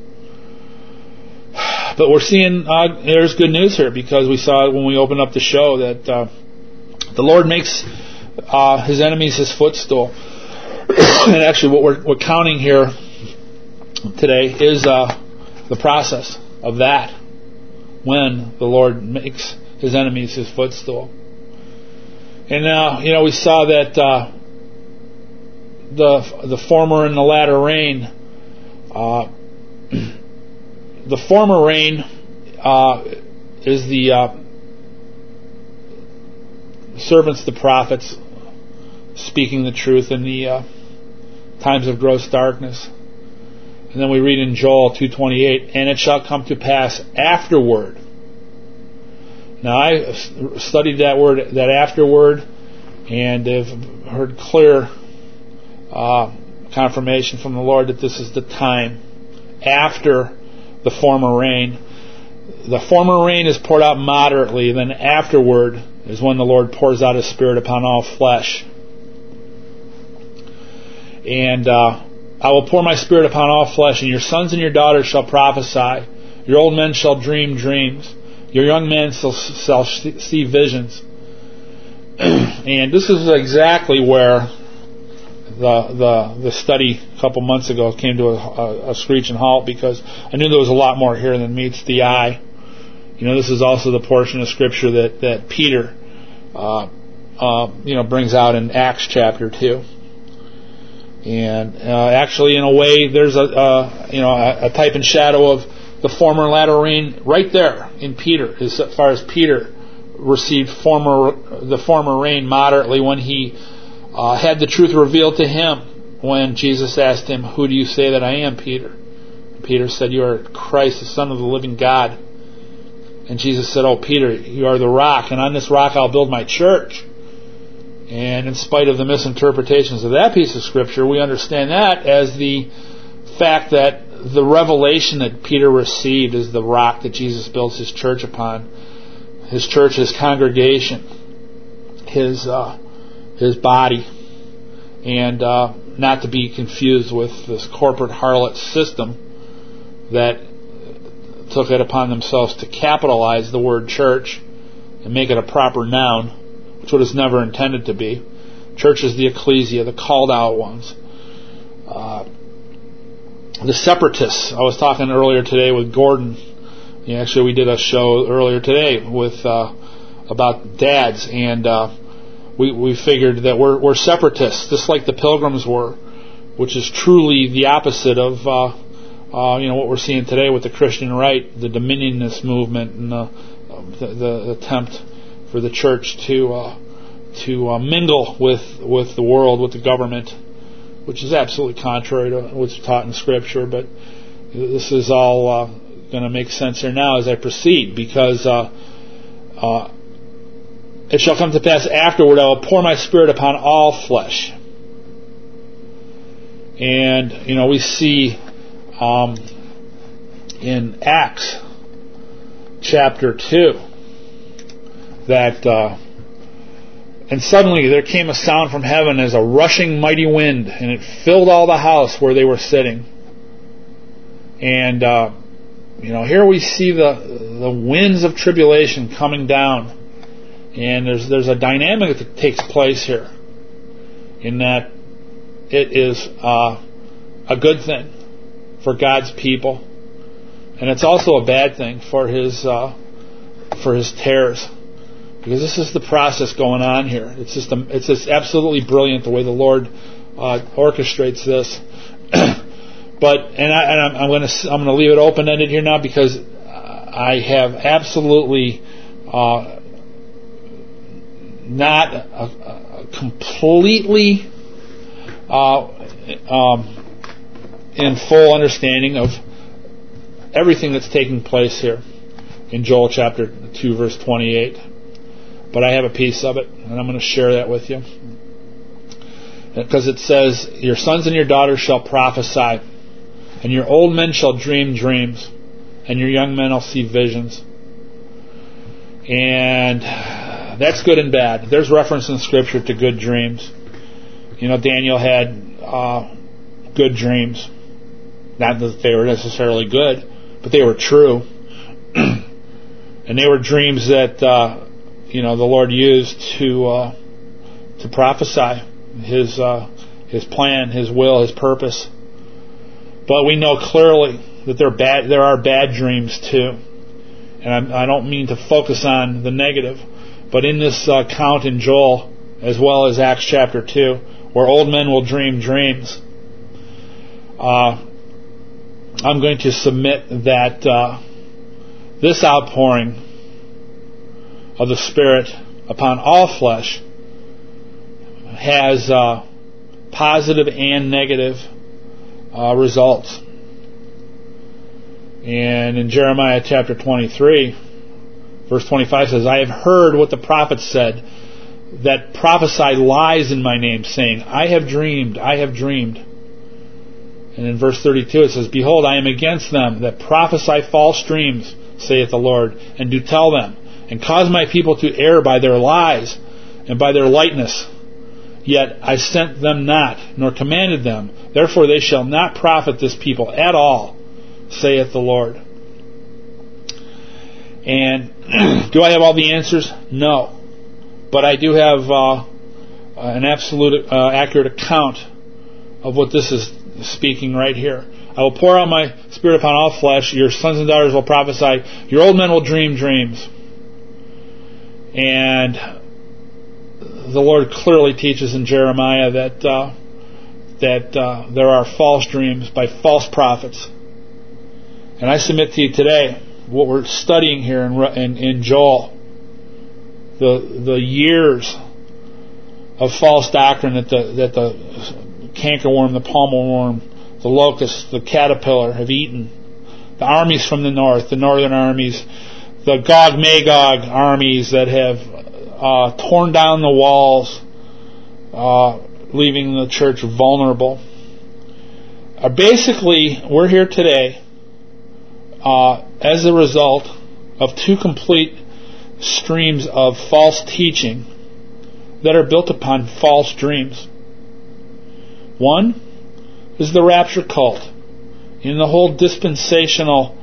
S2: but we're seeing there's good news here, because we saw when we opened up the show that the Lord makes His enemies His footstool. And actually, what we're counting here today is the process of that, when the Lord makes His enemies His footstool. And now, we saw that the former and the latter rain. The former rain is the servants, the prophets, speaking the truth in the times of gross darkness. And then we read in Joel 2:28, and it shall come to pass afterward. Now, I studied that afterward, and have heard clear confirmation from the Lord that this is the time after the former rain. The former rain is poured out moderately, then afterward is when the Lord pours out His Spirit upon all flesh. And I will pour my Spirit upon all flesh, and your sons and your daughters shall prophesy. Your old men shall dream dreams. Your young men shall see visions. And this is exactly where the study a couple months ago came to a screeching halt, because I knew there was a lot more here than meets the eye. This is also the portion of Scripture that Peter brings out in Acts chapter 2. And actually, in a way, there's a type and shadow of the former and latter rain right there in Peter, as far as Peter received the former rain moderately when he had the truth revealed to him, when Jesus asked him, "Who do you say that I am, Peter?" Peter said, "You are Christ, the Son of the living God." And Jesus said, "Oh, Peter, you are the rock, and on this rock I'll build my church." And in spite of the misinterpretations of that piece of Scripture, we understand that as the fact that the revelation that Peter received is the rock that Jesus builds His church upon. His church, His congregation, His body, and not to be confused with this corporate harlot system that took it upon themselves to capitalize the word church and make it a proper noun, which it was never intended to be. Church is the ecclesia, the called out ones. The separatists. I was talking earlier today with Gordon. Actually, we did a show earlier today with about dads, and we figured that we're separatists, just like the Pilgrims were, which is truly the opposite of what we're seeing today with the Christian right, the dominionist movement, and the attempt for the church to mingle with the world, with the government, which is absolutely contrary to what's taught in Scripture. But this is all going to make sense here now as I proceed, because it shall come to pass afterward, I will pour my Spirit upon all flesh. And, we see in Acts chapter 2 that and suddenly there came a sound from heaven as a rushing mighty wind, and it filled all the house where they were sitting. And here we see the winds of tribulation coming down, and there's a dynamic that takes place here, in that it is a good thing for God's people, and it's also a bad thing for His terrors, because this is the process going on here. It's just absolutely brilliant the way the Lord orchestrates this. I'm going to leave it open ended here now, because I have absolutely not a completely in full understanding of everything that's taking place here in Joel chapter 2 verse 28. But I have a piece of it, and I'm going to share that with you. Because it says, your sons and your daughters shall prophesy, and your old men shall dream dreams, and your young men will see visions. And that's good and bad. There's reference in Scripture to good dreams. Daniel had good dreams. Not that they were necessarily good, but they were true. And they were dreams that the Lord used to prophesy His plan, His will, His purpose. But we know clearly that there are bad dreams too. And I don't mean to focus on the negative, but in this account in Joel, as well as Acts chapter 2, where old men will dream dreams, I'm going to submit that this outpouring of the Spirit upon all flesh has positive and negative results. And in Jeremiah chapter 23, verse 25 says, I have heard what the prophets said, that prophesied lies in my name, saying, I have dreamed, I have dreamed. And in verse 32 it says, behold, I am against them that prophesy false dreams, saith the Lord, and do tell them, and cause my people to err by their lies and by their lightness. Yet I sent them not, nor commanded them. Therefore they shall not profit this people at all, saith the Lord. And do I have all the answers? No. But I do have an absolute accurate account of what this is speaking right here. I will pour out my Spirit upon all flesh. Your sons and daughters will prophesy. Your old men will dream dreams. And the Lord clearly teaches in Jeremiah that there are false dreams by false prophets. And I submit to you today, what we're studying here in Joel, the years of false doctrine that the cankerworm, the palmer worm, the locust, the caterpillar have eaten. The armies from the north, the northern armies, the Gog-Magog armies that have torn down the walls, leaving the church vulnerable. Basically, we're here today as a result of two complete streams of false teaching that are built upon false dreams. One is the rapture cult, in the whole dispensational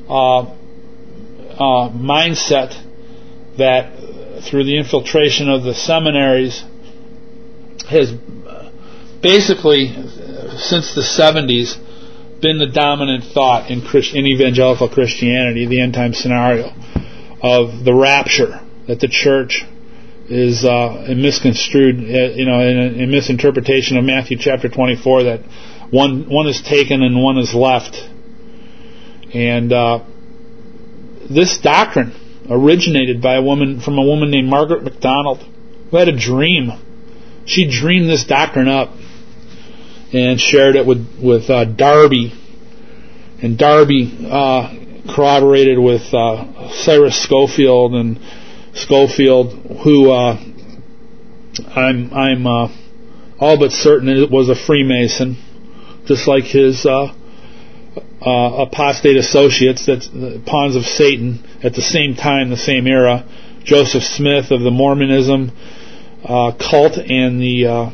S2: mindset that through the infiltration of the seminaries has basically since the 70s been the dominant thought in evangelical Christianity, the end time scenario of the rapture, that the church is misconstrued, in misinterpretation of Matthew chapter 24, that one is taken and one is left. And this doctrine originated by a woman named Margaret MacDonald, who had a dream. She dreamed this doctrine up and shared it with Darby, and Darby corroborated with Cyrus Scofield, and Scofield, who I'm all but certain it was a Freemason, just like his apostate associates, that's the pawns of Satan, at the same time, the same era. Joseph Smith of the Mormonism cult, and the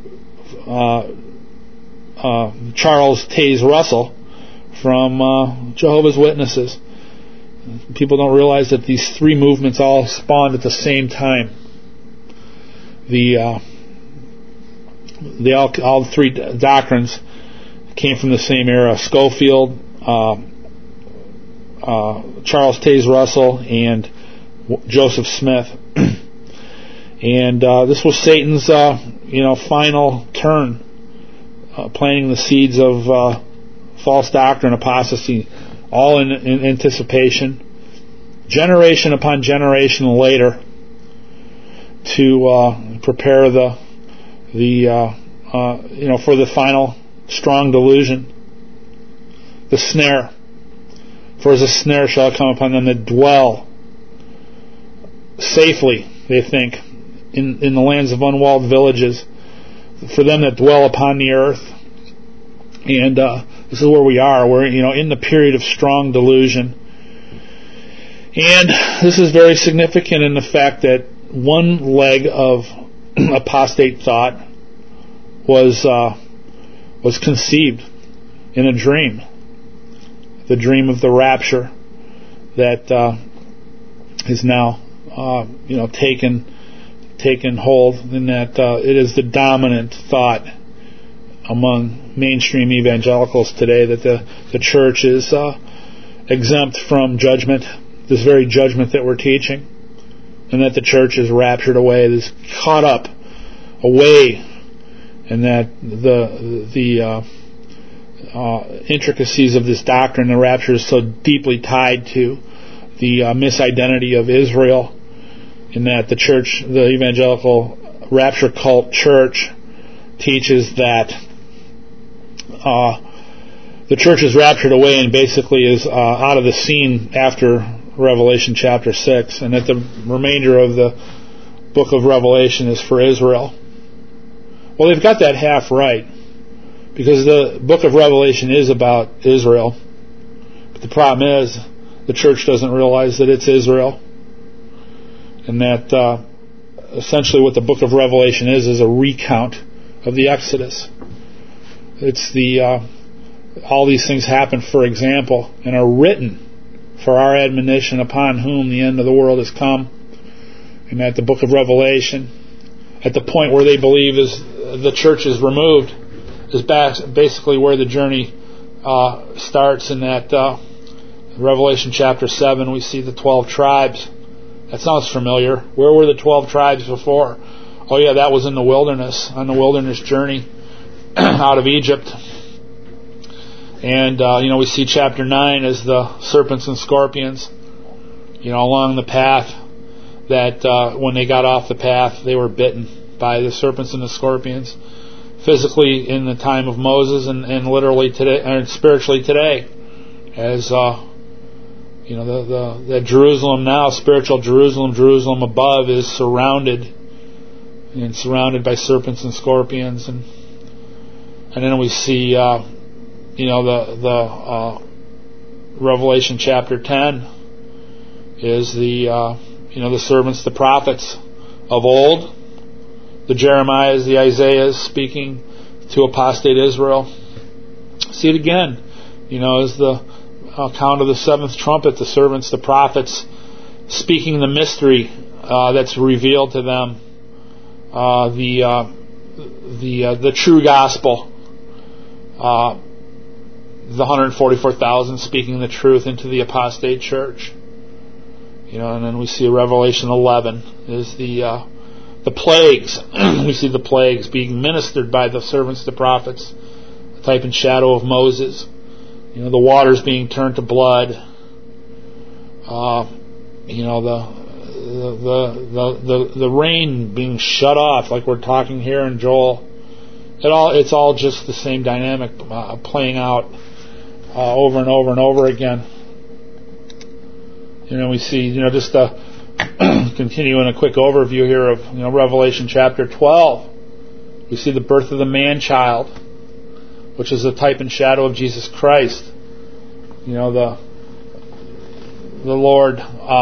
S2: Charles Taze Russell from Jehovah's Witnesses. People don't realize that these three movements all spawned at the same time. All three doctrines came from the same era: Schofield, Charles Taze Russell, and Joseph Smith. And this was Satan's final turn, planting the seeds of false doctrine, apostasy, all in anticipation, generation upon generation later, to prepare for the final strong delusion, the snare. For as a snare shall come upon them that dwell safely, they think, in the lands of unwalled villages, for them that dwell upon the earth. And this is where we are. We're in the period of strong delusion. And this is very significant in the fact that one leg of apostate thought was conceived in a dream, the dream of the rapture that is now taken hold, and that it is the dominant thought among mainstream evangelicals today, that the church is exempt from judgment, this very judgment that we're teaching, and that the church is raptured away, is caught up away, and that the intricacies of this doctrine, the rapture, is so deeply tied to the misidentity of Israel, in that the church, the evangelical rapture cult church, teaches that the church is raptured away and basically is out of the scene after Revelation chapter 6, and that the remainder of the book of Revelation is for Israel. Well, they've got that half right, because the book of Revelation is about Israel. But the problem is, the church doesn't realize that it's Israel, and that essentially what the book of Revelation is a recount of the Exodus. It's all these things happen, for example, and are written for our admonition, upon whom the end of the world has come. And that the book of Revelation, at the point where they believe is the church is removed, is basically where the journey starts. In that Revelation chapter 7, we see the 12 tribes. That sounds familiar. Where were the 12 tribes before? Oh yeah, that was in the wilderness, on the wilderness journey out of Egypt. And we see chapter 9 as the serpents and scorpions, along the path, that when they got off the path, they were bitten by the serpents and the scorpions, physically in the time of Moses, and literally today, and spiritually today, as the Jerusalem now, spiritual Jerusalem above, is surrounded by serpents and scorpions, and then we see the Revelation chapter 10 is the servants, the prophets of old, the Jeremiahs, the Isaiahs, speaking to apostate Israel. See it again, as the account of the seventh trumpet, the servants, the prophets, speaking the mystery that's revealed to them, the true gospel, the 144,000 speaking the truth into the apostate church. And then we see Revelation 11 is the plagues. We see the plagues being ministered by the servants, the prophets, the type and shadow of Moses. The waters being turned to blood. The rain being shut off, like we're talking here in Joel. It's all just the same dynamic playing out over and over and over again. We see, just to continue in a quick overview here of, Revelation chapter 12. We see the birth of the man-child, which is a type and shadow of Jesus Christ. The Lord,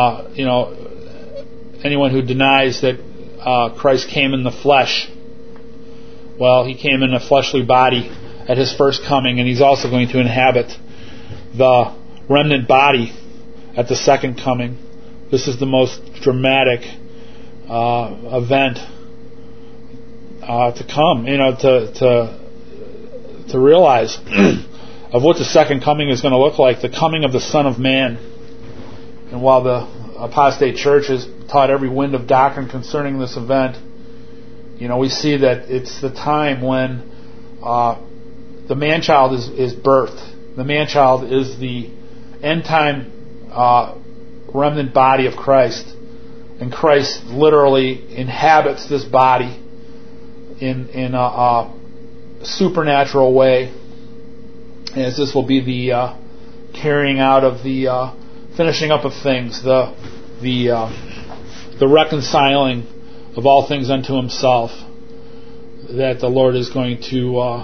S2: anyone who denies that Christ came in the flesh, well, He came in a fleshly body at His first coming, and He's also going to inhabit the remnant body at the second coming. This is the most dramatic event to come, to realize of what the second coming is going to look like, the coming of the Son of Man. And while the apostate church has taught every wind of doctrine concerning this event, we see that it's the time when the man-child is birthed. The man-child is the end-time remnant body of Christ. And Christ literally inhabits this body in a supernatural way, as this will be the carrying out of the finishing up of things, the reconciling of all things unto Himself that the Lord is going to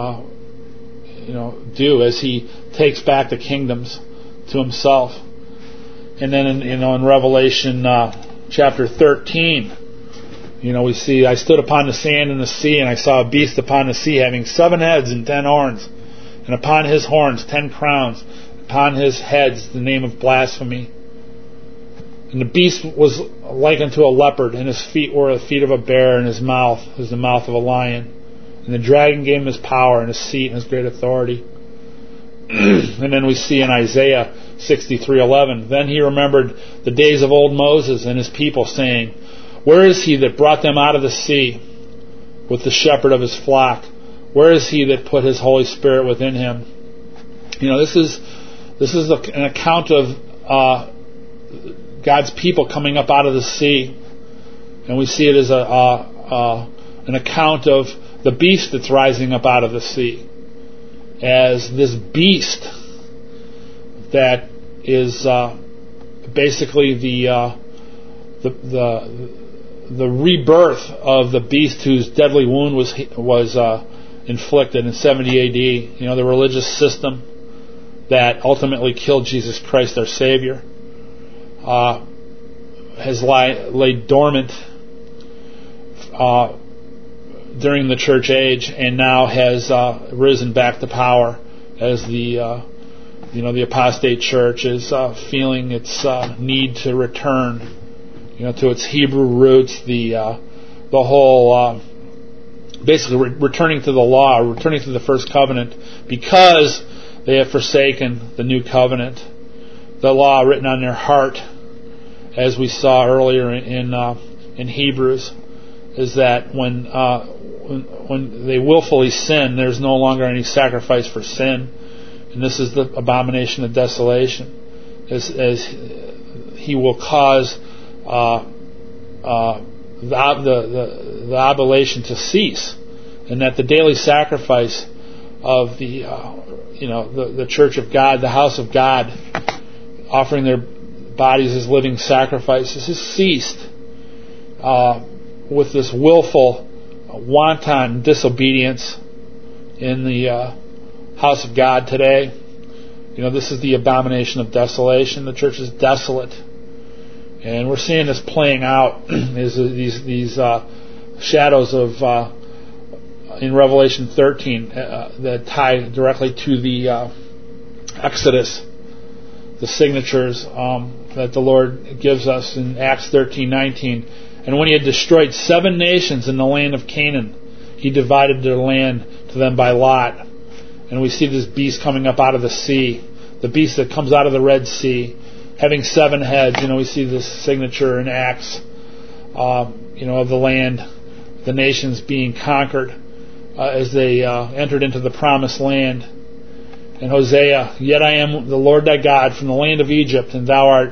S2: do as He takes back the kingdoms to Himself. And then in Revelation chapter 13, we see, I stood upon the sand and the sea, and I saw a beast upon the sea having 7 heads and 10 horns, and upon his horns 10 crowns, upon his heads the name of blasphemy. And the beast was like unto a leopard, and his feet were the feet of a bear, and his mouth is the mouth of a lion. And the dragon gave him his power and his seat and his great authority. And then we see in Isaiah 63:11, then he remembered the days of old Moses and his people, saying, where is he that brought them out of the sea with the shepherd of his flock? Where is he that put his Holy Spirit within him? This is an account of God's people coming up out of the sea, and we see it as an account of the beast that's rising up out of the sea, as this beast that is basically the rebirth of the beast whose deadly wound was inflicted in 70 AD. The religious system that ultimately killed Jesus Christ, our Savior, has laid dormant during the church age, and now has risen back to power as the apostate church is feeling its need to return, to its Hebrew roots, the whole basically returning to the law, returning to the first covenant, because they have forsaken the new covenant, the law written on their heart, as we saw earlier in Hebrews, is that when they willfully sin, there's no longer any sacrifice for sin, and this is the abomination of desolation, as He will cause the oblation to cease, and that the daily sacrifice of the church of God, the house of God, offering their bodies as living sacrifices, has ceased with this willful, wanton disobedience in the house of God today. This is the abomination of desolation. The church is desolate. And we're seeing this playing out as these shadows of in Revelation 13 that tie directly to the Exodus, the signatures that the Lord gives us in Acts 13:19. And when He had destroyed 7 nations in the land of Canaan, He divided their land to them by lot. And we see this beast coming up out of the sea, the beast that comes out of the Red Sea, having 7 heads. We see this signature in Acts, of the land, the nations being conquered as they entered into the promised land. And Hosea, yet I am the Lord thy God from the land of Egypt, and thou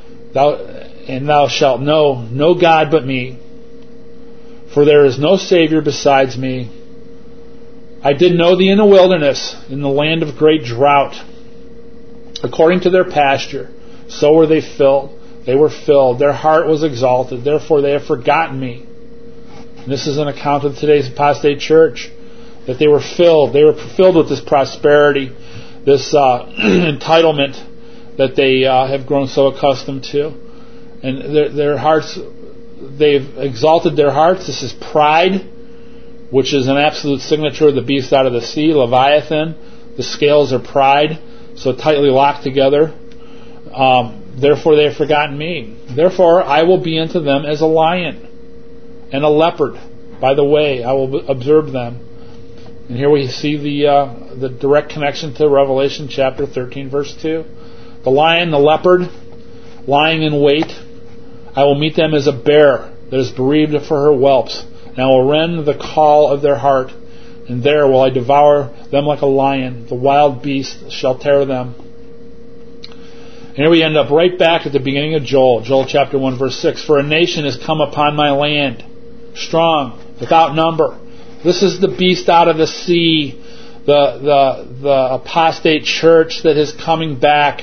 S2: shalt know no God but me, for there is no Savior besides me. I did know thee in the wilderness, in the land of great drought. According to their pasture, so were they filled. They were filled. Their heart was exalted. Therefore they have forgotten me. And this is an account of today's apostate church. that they were filled with this prosperity, this entitlement that they have grown so accustomed to. And their hearts, they've exalted their hearts. This is pride, which is an absolute signature of the beast out of the sea, Leviathan. The scales are pride, so tightly locked together. Therefore they have forgotten me. Therefore I will be unto them as a lion and a leopard. By the way, I will observe them. And here we see the direct connection to Revelation chapter 13, verse 2. The lion, the leopard, lying in wait. I will meet them as a bear that is bereaved for her whelps. And I will rend the caul of their heart. And there will I devour them like a lion. The wild beast shall tear them. And here we end up right back at the beginning of Joel. Joel chapter 1, verse 6. For a nation has come upon my land, strong, without number. This is the beast out of the sea, the apostate church that is coming back.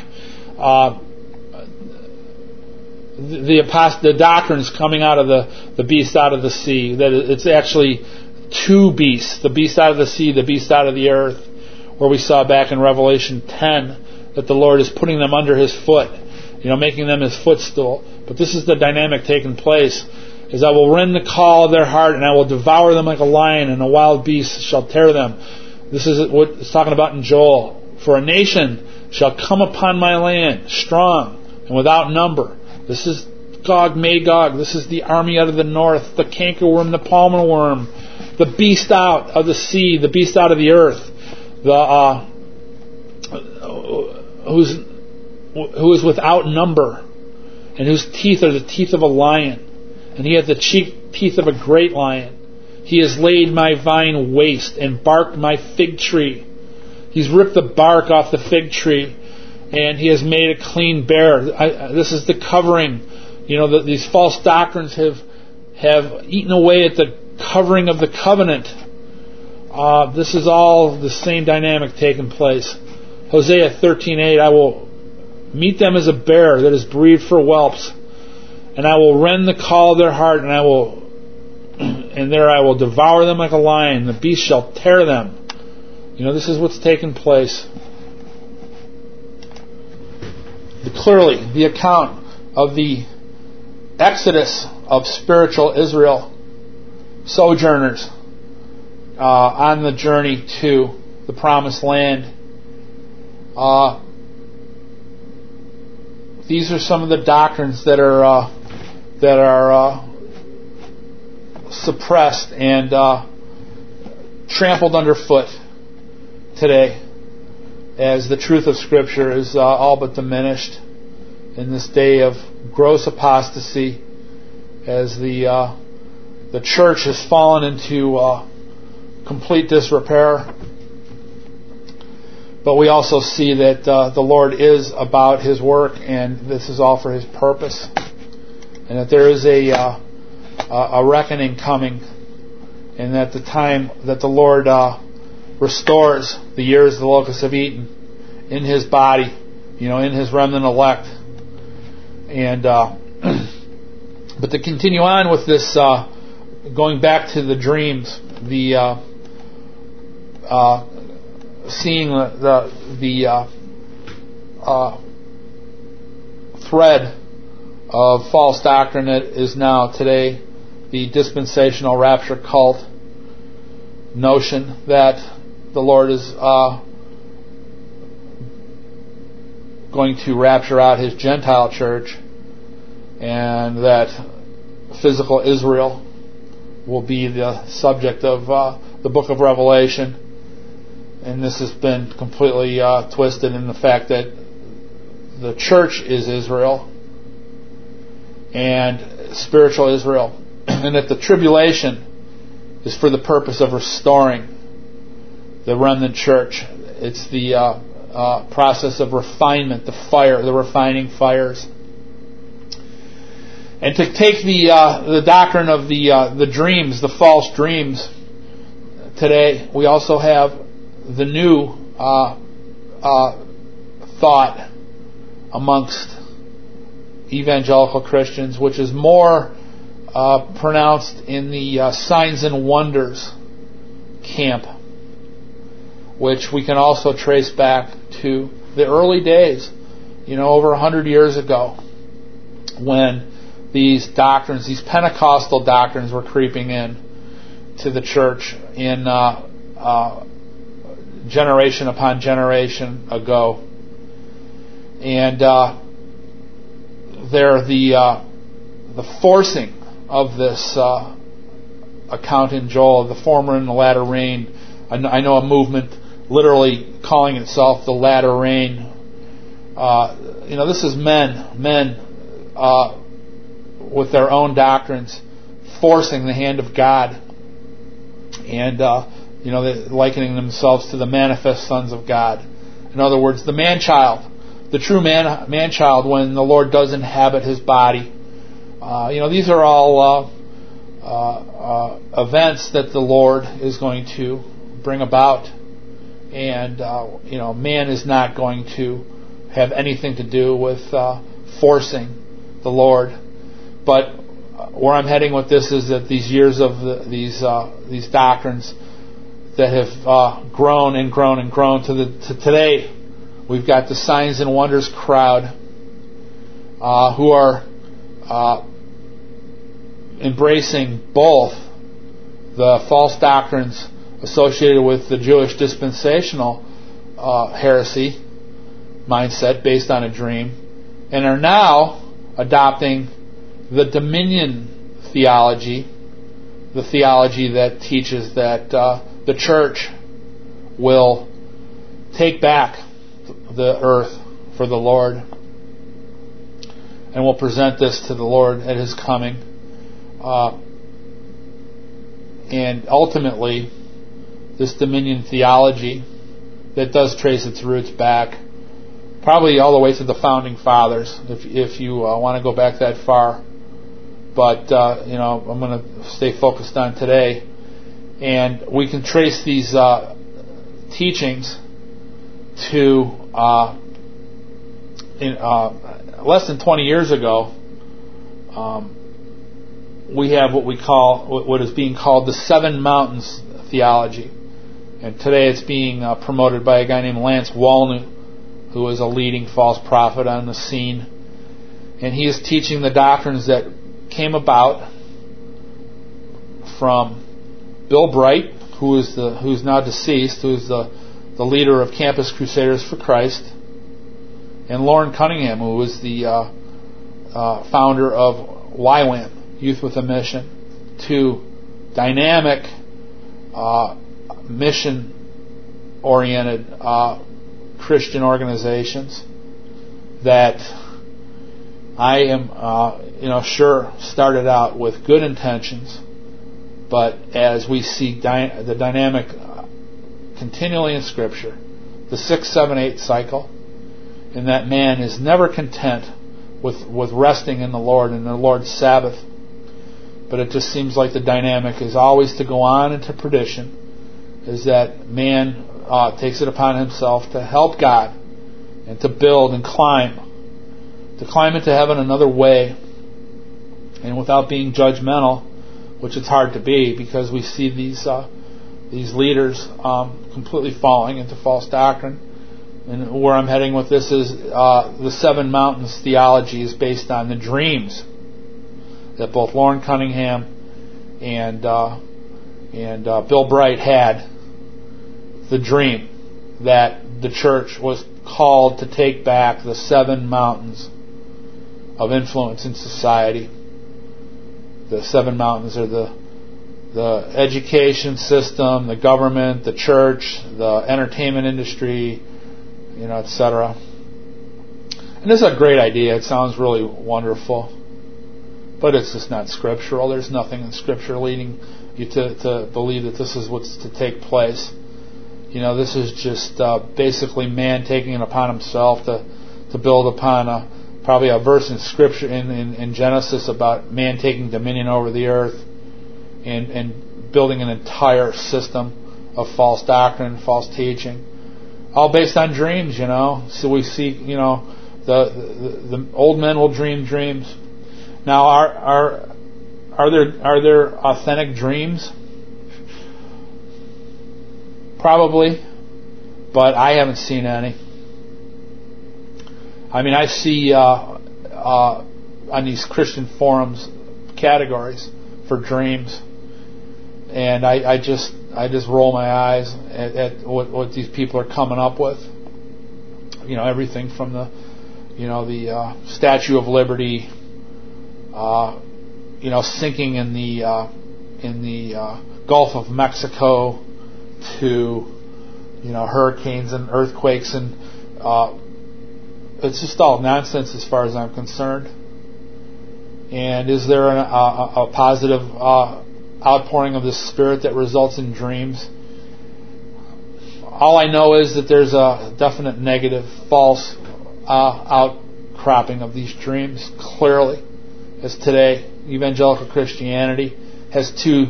S2: The doctrine is coming out of the beast out of the sea. That it's actually two beasts: the beast out of the sea, the beast out of the earth. Where we saw back in Revelation 10 that the Lord is putting them under His foot, making them His footstool. But this is the dynamic taking place. Is I will rend the caul of their heart, and I will devour them like a lion, and a wild beast shall tear them. This is what it's talking about in Joel. For a nation shall come upon my land, strong and without number. This is Gog, Magog. This is the army out of the north, the cankerworm, the palmer worm, the beast out of the sea, the beast out of the earth, who is without number, and whose teeth are the teeth of a lion. And he hath the teeth of a great lion. He has laid my vine waste and barked my fig tree. He's ripped the bark off the fig tree, and he has made it clean bare. This is the covering. These false doctrines have eaten away at the covering of the covenant. This is all the same dynamic taking place. Hosea 13:8. I will meet them as a bear that is bereaved for whelps. And I will rend the caul of their heart, and there I will devour them like a lion. The beast shall tear them. This is what's taking place. Clearly, the account of the exodus of spiritual Israel, sojourners on the journey to the promised land. These are some of the doctrines that are suppressed and trampled underfoot today, as the truth of Scripture is all but diminished in this day of gross apostasy, as the church has fallen into complete disrepair. But we also see that the Lord is about His work, and this is all for His purpose, and that there is a reckoning coming, and that the time that the Lord restores the years the locusts have eaten in His body, in His remnant elect. And but to continue on with this, going back to the dreams, the seeing the thread of false doctrine that is now today the dispensational rapture cult notion that the Lord is going to rapture out His Gentile church, and that physical Israel will be the subject of the book of Revelation. And this has been completely twisted in the fact that the church is Israel and spiritual Israel, and that the tribulation is for the purpose of restoring the remnant church. It's the process of refinement, the refining fires. And to take the doctrine of the dreams, the false dreams, today we also have the new thought amongst evangelical Christians, which is more pronounced in the signs and wonders camp. which we can also trace back to the early days, over 100 years ago, when these doctrines, these Pentecostal doctrines, were creeping in to the church in generation upon generation ago. And they're the forcing of this account in Joel, the former and the latter rain. I know a movement literally calling itself the latter rain. This is men with their own doctrines forcing the hand of God, and likening themselves to the manifest sons of God. In other words, the man-child, the true man-child, when the Lord does inhabit his body. These are all events that the Lord is going to bring about, and man is not going to have anything to do with forcing the Lord. But where I'm heading with this is that these years of these doctrines that have grown and grown and grown to today, we've got the signs and wonders crowd who are embracing both the false doctrines associated with the Jewish dispensational heresy mindset based on a dream, and are now adopting the dominion theology, the theology that teaches that the church will take back the earth for the Lord and will present this to the Lord at His coming. And ultimately, this dominion theology that does trace its roots back probably all the way to the founding fathers, if you want to go back that far. But I'm going to stay focused on today, and we can trace these teachings to less than 20 years ago. We have what is being called the Seven Mountains theology, and today it's being promoted by a guy named Lance Walnu, who is a leading false prophet on the scene, and he is teaching the doctrines that came about from Bill Bright, who's now deceased, who's the leader of Campus Crusaders for Christ, and Loren Cunningham, who was the founder of YWAM, Youth with a Mission, two dynamic, mission-oriented Christian organizations that I am, sure started out with good intentions, but as we see the dynamic continually in Scripture, the 6, 7, 8 cycle, and that man is never content with resting in the Lord and the Lord's Sabbath, but it just seems like the dynamic is always to go on into perdition, is that man takes it upon himself to help God and to build and climb into heaven another way, and without being judgmental, which it's hard to be because we see these leaders completely falling into false doctrine. And where I'm heading with this is the Seven Mountains theology is based on the dreams that both Loren Cunningham and Bill Bright had. The dream that the church was called to take back the 7 mountains of influence in society. The 7 mountains are the education system, the government, the church, the entertainment industry, etc. And this is a great idea. It sounds really wonderful, but it's just not scriptural. There's nothing in Scripture leading you to believe that this is what's to take place. This is just basically man taking it upon himself to build upon probably a verse in Scripture in Genesis about man taking dominion over the earth and building an entire system of false doctrine, false teaching, all based on dreams. So we see, the old men will dream dreams. Now, are there authentic dreams? Probably. but I haven't seen any. I mean, I see on these Christian forums categories for dreams, and I just roll my eyes at what these people are coming up with. You know, everything from the Statue of Liberty, sinking in the Gulf of Mexico, to hurricanes and earthquakes, and it's just all nonsense as far as I'm concerned. And is there a positive outpouring of the Spirit that results in dreams? All I know is that there's a definite negative, false outcropping of these dreams, clearly, as today evangelical Christianity has two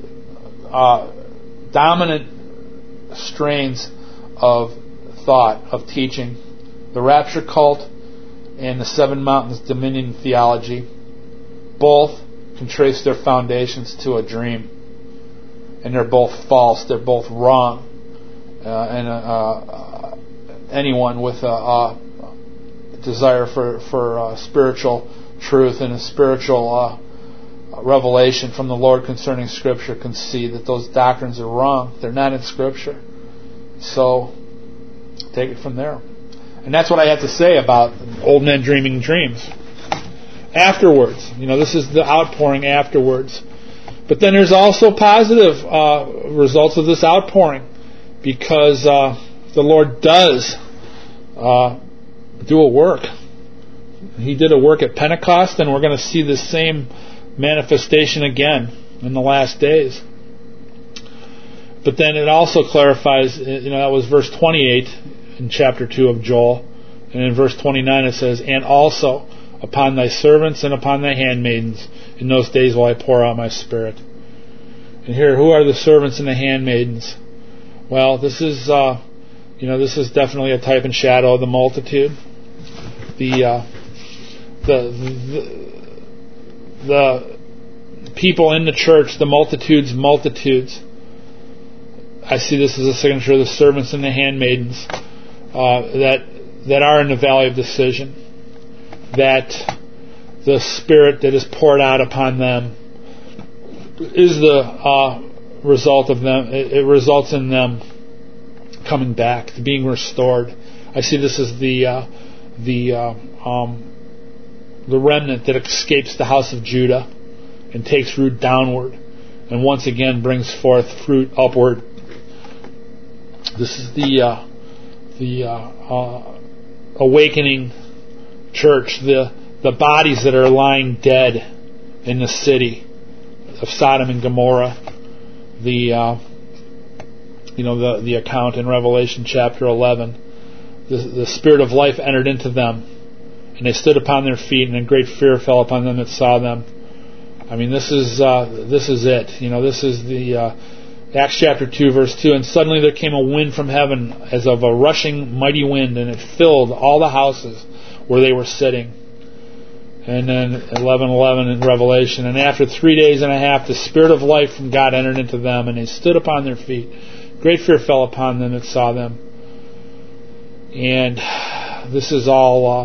S2: dominant strains of thought, of teaching: the rapture cult and the Seven Mountains Dominion theology. Both can trace their foundations to a dream, and they're both false. They're both wrong. And anyone with a desire for spiritual truth and a spiritual revelation from the Lord concerning Scripture can see that those doctrines are wrong. They're not in Scripture. So take it from there. And that's what I have to say about old men dreaming dreams. Afterwards, this is the outpouring afterwards. But then there's also positive results of this outpouring, because the Lord does do a work. He did a work at Pentecost, and we're going to see the same manifestation again in the last days. But then it also clarifies, that was verse 28 in chapter 2 of Joel, and in verse 29 it says, "And also upon thy servants and upon thy handmaidens in those days will I pour out my Spirit." And here, who are the servants and the handmaidens? Well, this is definitely a type and shadow of the multitude. The people in the church, the multitudes. I see this as a signature of the servants and the handmaidens that are in the valley of decision. That the Spirit that is poured out upon them is the result of them. It results in them coming back, being restored. I see this as the remnant that escapes the house of Judah and takes root downward, and once again brings forth fruit upward. This is the awakening church, the bodies that are lying dead in the city of Sodom and Gomorrah. The account in Revelation chapter 11. The Spirit of life entered into them, and they stood upon their feet, and a great fear fell upon them that saw them. I mean, this is it. This is the Acts chapter 2 verse 2. "And suddenly there came a wind from heaven as of a rushing mighty wind, and it filled all the houses where they were sitting." And then 11:11 in Revelation, "And after 3 days and a half the Spirit of life from God entered into them, and they stood upon their feet. Great fear fell upon them that saw them." And this is all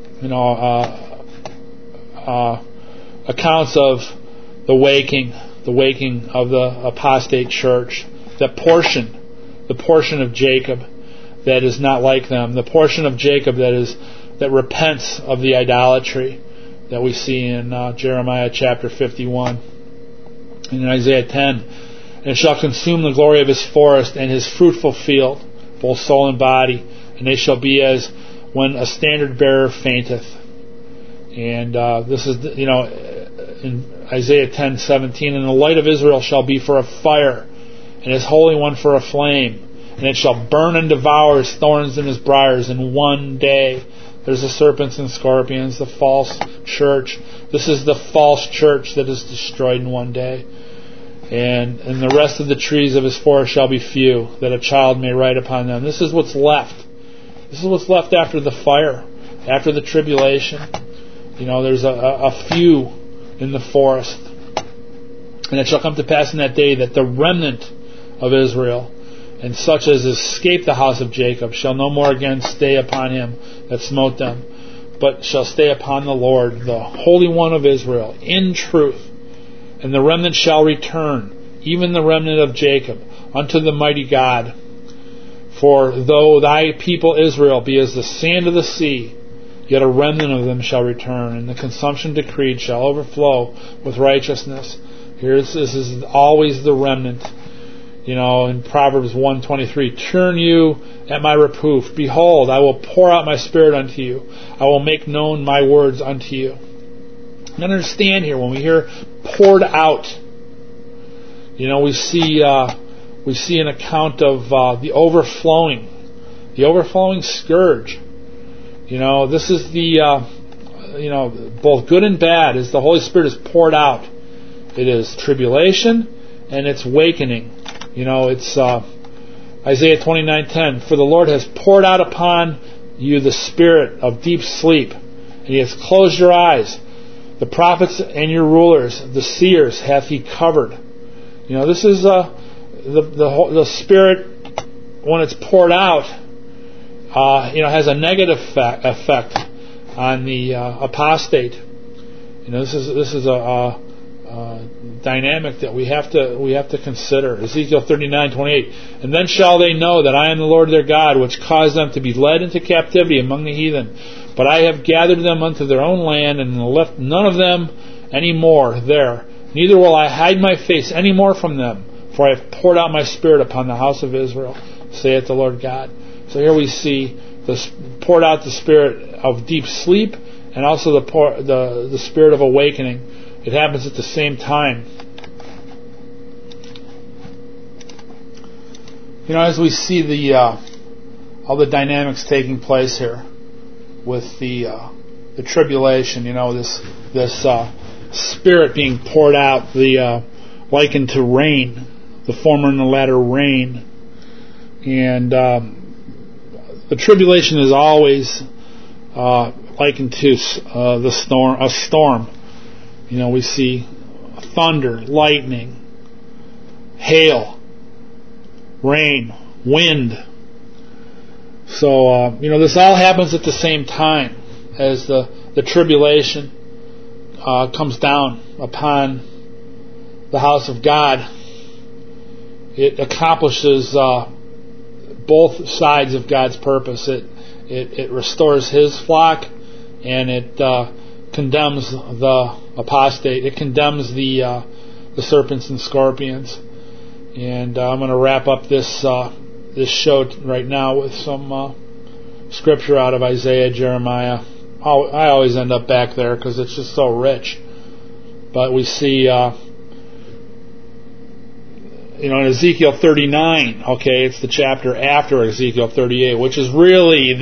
S2: accounts of the waking of the apostate church, the portion of Jacob that is not like them, the portion of Jacob that repents of the idolatry that we see in Jeremiah chapter 51, and in Isaiah 10. "And it shall consume the glory of his forest and his fruitful field, both soul and body, and they shall be as when a standard bearer fainteth." And this is, in Isaiah 10:17, "And the light of Israel shall be for a fire, and his Holy One for a flame, and it shall burn and devour his thorns and his briars in one day." There's the serpents and scorpions, the false church. This is the false church that is destroyed in one day. And the rest of the trees of his forest shall be few, that a child may ride upon them. This is what's left. This is what's left after the fire, after the tribulation. There's a few in the forest. "And it shall come to pass in that day that the remnant of Israel and such as escape the house of Jacob shall no more again stay upon him that smote them, but shall stay upon the Lord, the Holy One of Israel, in truth. And the remnant shall return, even the remnant of Jacob, unto the mighty God. For though thy people Israel be as the sand of the sea, yet a remnant of them shall return, and the consumption decreed shall overflow with righteousness. This is always the remnant. In Proverbs 1:23, turn you at my reproof. Behold, I will pour out my spirit unto you. I will make known my words unto you. And understand here, when we hear poured out, we see an account of the overflowing scourge. This is both good and bad as the Holy Spirit is poured out. It is tribulation and it's awakening. It's Isaiah 29:10. For the Lord has poured out upon you the spirit of deep sleep, and He has closed your eyes. The prophets and your rulers, the seers, hath He covered. This is the spirit when it's poured out. Has a negative effect on the apostate. This is a dynamic that we have to consider. Ezekiel 39:28. And then shall they know that I am the Lord their God, which caused them to be led into captivity among the heathen. But I have gathered them unto their own land, and left none of them any more there. Neither will I hide my face any more from them, for I have poured out my spirit upon the house of Israel, saith the Lord God. So here we see poured out the spirit of deep sleep, and also the spirit of awakening. It happens at the same time. As we see all the dynamics taking place here with the tribulation, this spirit being poured out, likened to rain, the former and the latter rain, and the tribulation is always likened to a storm. We see thunder, lightning, hail, rain, wind. So, this all happens at the same time as the tribulation comes down upon the house of God. It accomplishes both sides of God's purpose. It restores His flock, and it condemns the apostate. It condemns the serpents and scorpions. And I'm going to wrap up this show right now with some scripture out of Isaiah, Jeremiah. I always end up back there because it's just so rich. But we see, in Ezekiel 39. Okay, it's the chapter after Ezekiel 38, which is really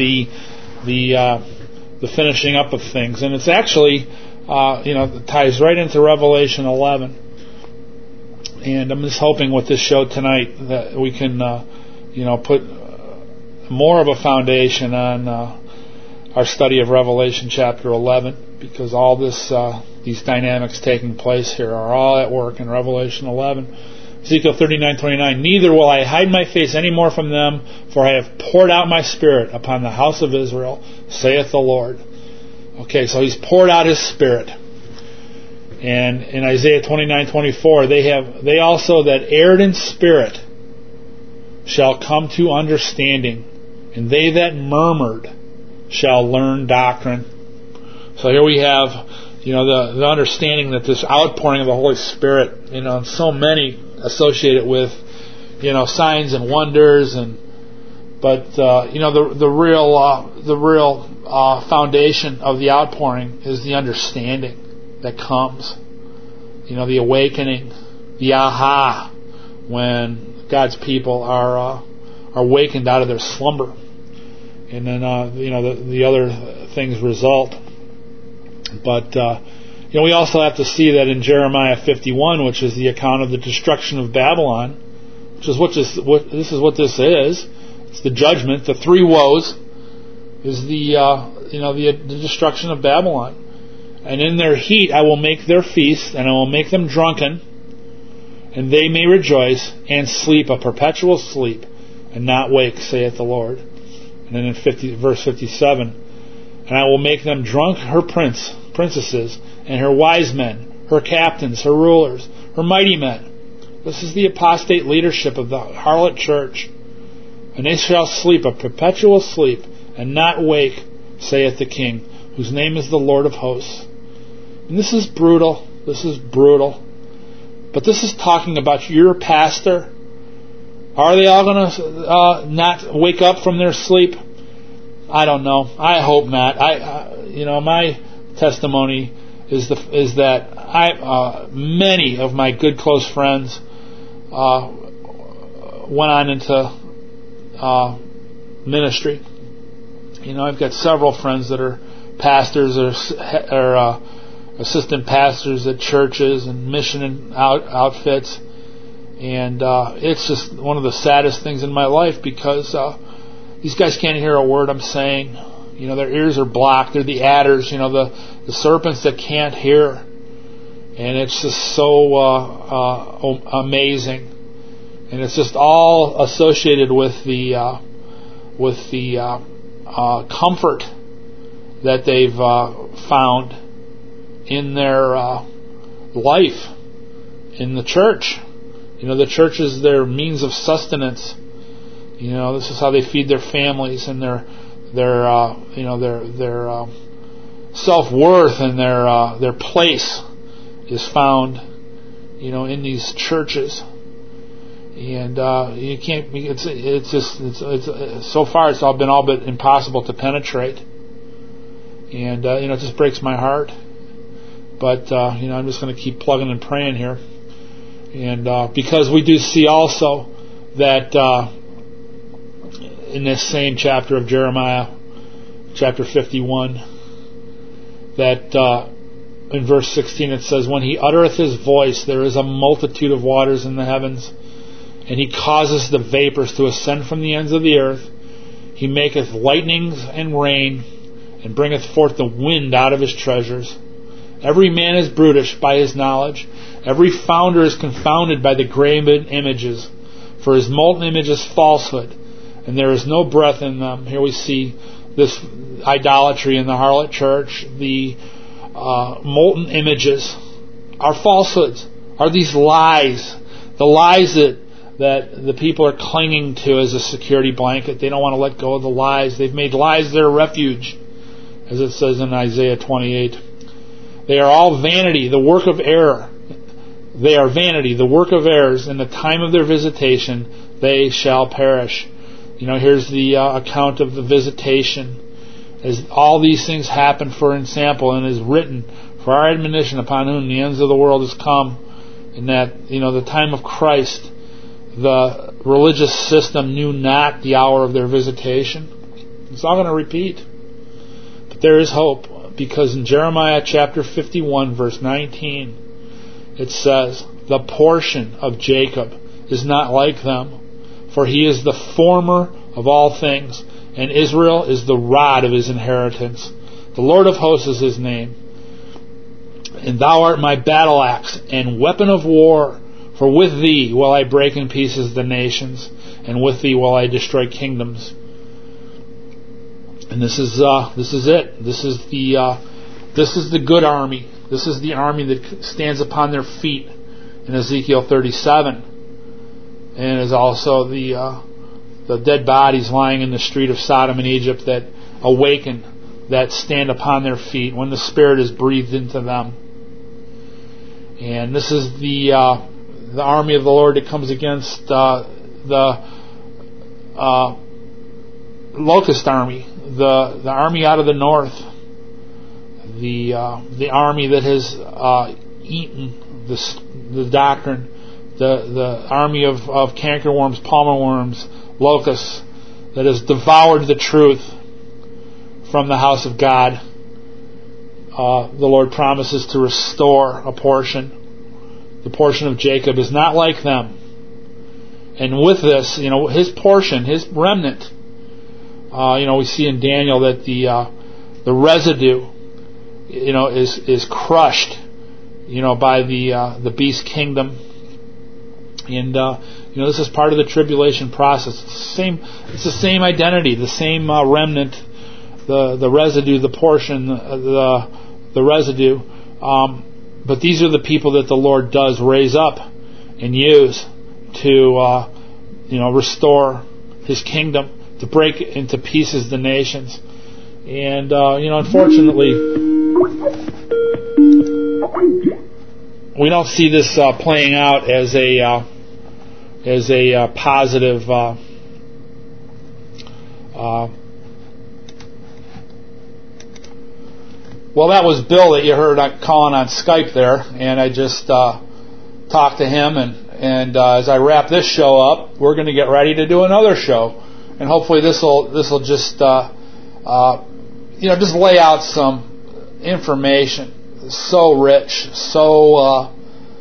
S2: the finishing up of things, and it's actually it ties right into Revelation 11. And I'm just hoping with this show tonight that we can put more of a foundation on our study of Revelation chapter 11, because all these dynamics taking place here are all at work in Revelation 11. Ezekiel 39:29. Neither will I hide my face any more from them, for I have poured out my spirit upon the house of Israel, saith the Lord. Okay, so He's poured out His spirit. And in Isaiah 29:24, they also that erred in spirit shall come to understanding, and they that murmured shall learn doctrine. So here we have, the understanding that this outpouring of the Holy Spirit, and so many associate it with, signs and wonders, but the real foundation of the outpouring is the understanding that comes, the awakening, the aha, when God's people are awakened out of their slumber, and then the other things result. But we also have to see that in Jeremiah 51, which is the account of the destruction of Babylon, which is what this is. It's the judgment. The three woes is the destruction of Babylon. And in their heat I will make their feast, and I will make them drunken, and they may rejoice and sleep a perpetual sleep, and not wake, saith the Lord. And then in verse 57, and I will make them drunk, her princesses, and her wise men, her captains, her rulers, her mighty men. This is the apostate leadership of the harlot church. And they shall sleep a perpetual sleep, and not wake, saith the King, whose name is the Lord of hosts. And this is brutal. This is brutal. But this is talking about your pastor. Are they all going to not wake up from their sleep? I don't know. I hope not. My testimony is that many of my good close friends went on into ministry. I've got several friends that are pastors or assistant pastors at churches and mission outfits, and it's just one of the saddest things in my life because these guys can't hear a word I'm saying. Their ears are blocked. They're the adders, the serpents that can't hear, and it's just so amazing, and it's just all associated with the comfort that they've found in their life in the church. The church is their means of sustenance. This is how they feed their families, and their self-worth and their place is found, in these churches. And you can't. It's so far it's all but impossible to penetrate. And it just breaks my heart. But I'm just going to keep plugging and praying here. And because we do see also that in this same chapter of Jeremiah, chapter 51, that in verse 16 it says, when he uttereth his voice, there is a multitude of waters in the heavens, and he causeth the vapors to ascend from the ends of the earth. He maketh lightnings and rain, and bringeth forth the wind out of his treasures. Every man is brutish by his knowledge. Every founder is confounded by the graven images. For his molten image is falsehood, and there is no breath in them. Here we see this idolatry in the harlot church. The molten images are falsehoods, are these lies. The lies that the people are clinging to as a security blanket. They don't want to let go of the lies. They've made lies their refuge, as it says in Isaiah 28. They are all vanity, the work of error. They are vanity, the work of errors. In the time of their visitation, they shall perish. Here's the account of the visitation. As all these things happen for example, and is written for our admonition, upon whom the ends of the world has come. And that, the time of Christ, the religious system knew not the hour of their visitation. It's all going to repeat. But there is hope. Because in Jeremiah chapter 51, verse 19, it says, the portion of Jacob is not like them, for he is the former of all things, and Israel is the rod of his inheritance. The Lord of hosts is his name. And thou art my battle axe and weapon of war, for with thee will I break in pieces the nations, and with thee will I destroy kingdoms. And this is it. This is the good army. This is the army that stands upon their feet in Ezekiel 37, and is also the dead bodies lying in the street of Sodom and Egypt that awaken, that stand upon their feet when the Spirit is breathed into them. And this is the army of the Lord that comes against the locust army. The army out of the north, the army that has eaten the doctrine, the army of cankerworms, palmer worms, locusts, that has devoured the truth from the house of God. The Lord promises to restore a portion. The portion of Jacob is not like them. And with this, his portion, his remnant, we see in Daniel that the residue, is crushed, by the beast kingdom, And this is part of the tribulation process. It's the same identity, the same remnant, the residue, the portion, the residue. But these are the people that the Lord does raise up and use to restore His kingdom, to break into pieces the nations. And unfortunately, we don't see this playing out as a positive well, that was Bill that you heard calling on Skype there, and I just talked to him, and as I wrap this show up, we're going to get ready to do another show, and hopefully this will just just lay out some information so rich, so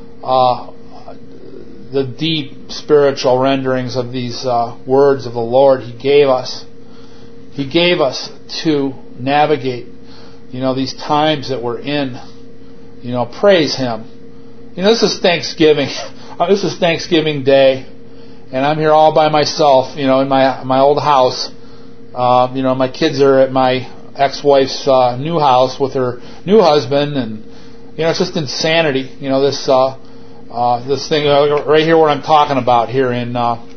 S2: the deep spiritual renderings of these words of the Lord He gave us. He gave us to navigate, these times that we're in. Praise Him. This is Thanksgiving. This is Thanksgiving Day, and I'm here all by myself, in my old house. My kids are at my ex-wife's new house with her new husband, and it's just insanity. This thing right here, what I'm talking about here in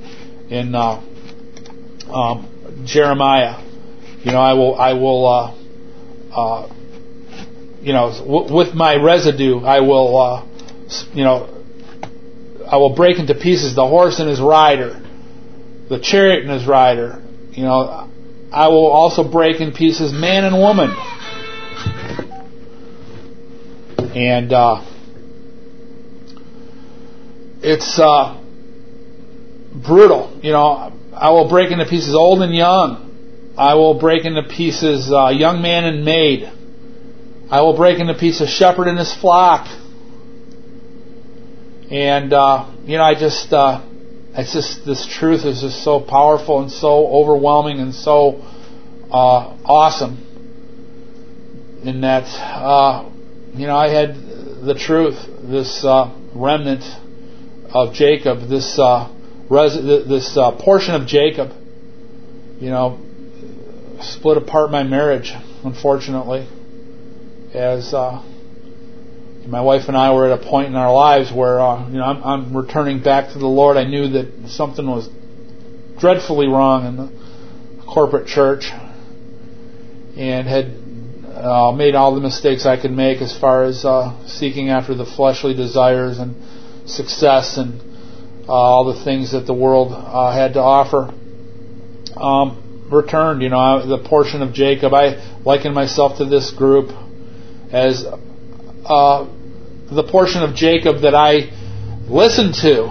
S2: Jeremiah. I will with my residue, I will break into pieces the horse and his rider, the chariot and his rider. I will also break in pieces man and woman. And it's brutal. I will break into pieces old and young. I will break into pieces young man and maid. I will break into pieces shepherd and his flock. And it's just, this truth is just so powerful and so overwhelming and so awesome. In that, I had the truth, this remnant of Jacob, this portion of Jacob, split apart my marriage, unfortunately, as my wife and I were at a point in our lives where I'm returning back to the Lord. I knew that something was dreadfully wrong in the corporate church, and had made all the mistakes I could make as far as seeking after the fleshly desires and success and all the things that the world had to offer. Returned, the portion of Jacob. I liken myself to this group as the portion of Jacob that I listened to.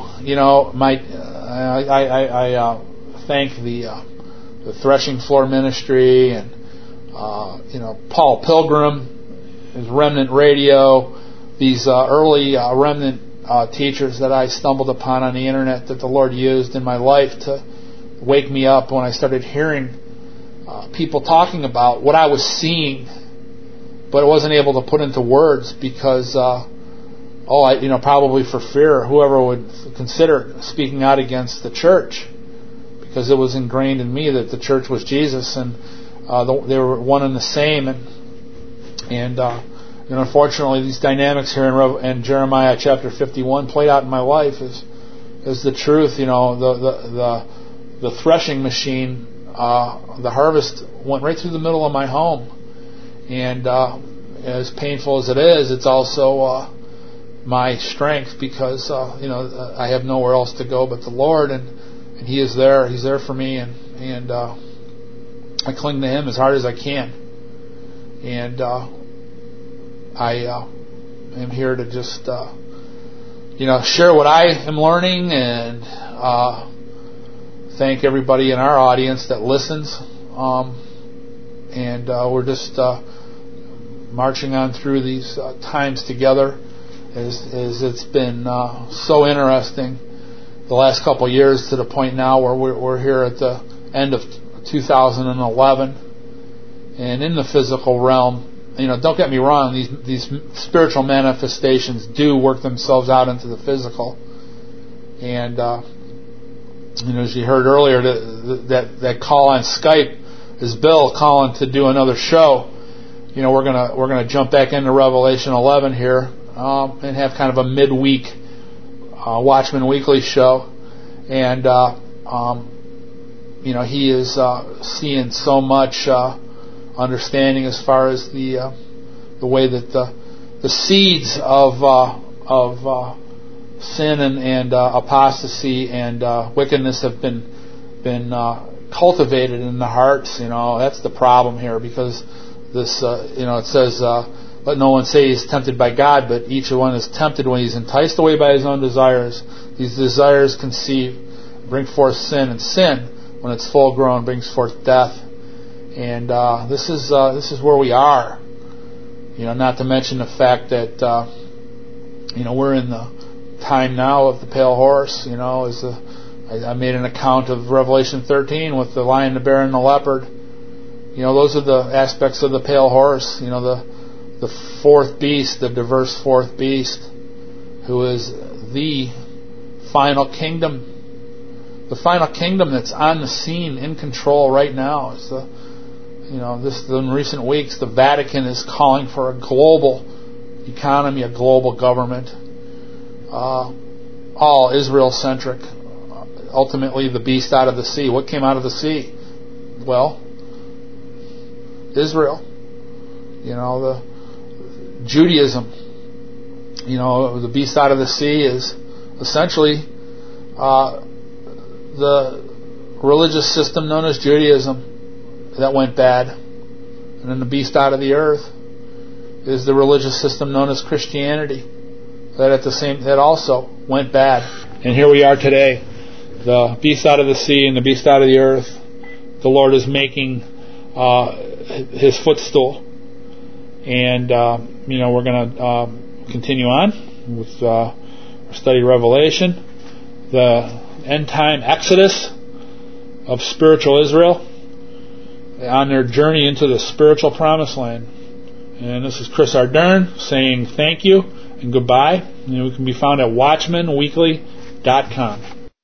S2: I thank the Threshing Floor Ministry and Paul Pilgrim, his Remnant Radio, these early Remnant teachers that I stumbled upon on the internet that the Lord used in my life to wake me up when I started hearing people talking about what I was seeing, but I wasn't able to put into words because, probably for fear whoever would consider speaking out against the church, because it was ingrained in me that the church was Jesus and they were one and the same, and unfortunately these dynamics here in Jeremiah chapter 51 played out in my life as the truth. The threshing machine, the harvest went right through the middle of my home, and as painful as it is, it's also my strength, because I have nowhere else to go but the Lord, and He is there. He's there for me, and I cling to Him as hard as I can, and I am here to just share what I am learning, and thank everybody in our audience that listens. And we're just marching on through these times together, as it's been so interesting the last couple of years, to the point now where we're here at the end of 2011, and in the physical realm. Don't get me wrong, these spiritual manifestations do work themselves out into the physical. And as you heard earlier, that call on Skype is Bill calling to do another show. We're gonna jump back into Revelation 11 here and have kind of a midweek Watchman Weekly show. And he is seeing so much understanding as far as the way that the seeds of sin and apostasy and wickedness have been cultivated in the hearts. That's the problem here, because this it says, let no one say he's tempted by God, but each one is tempted when he's enticed away by his own desires. These desires conceive, bring forth sin, and sin, when it's full grown, brings forth death. And this is where we are. Not to mention the fact that we're in the time now of the pale horse. I made an account of Revelation 13 with the lion, the bear, and the leopard. Those are the aspects of the pale horse. The fourth beast, the diverse fourth beast, who is the final kingdom. The final kingdom that's on the scene, in control right now. It's in recent weeks, the Vatican is calling for a global economy, a global government, all Israel-centric. Ultimately, the beast out of the sea. What came out of the sea? Well, Israel. The Judaism. The beast out of the sea is essentially the religious system known as Judaism that went bad. And then the beast out of the earth is the religious system known as Christianity that also went bad. And here we are today. The beast out of the sea and the beast out of the earth. The Lord is making His footstool. And we're going to continue on with our study of Revelation, the end time exodus of spiritual Israel on their journey into the spiritual promised land. And this is Chris Ardern saying thank you and goodbye. We can be found at WatchmanWeekly.com.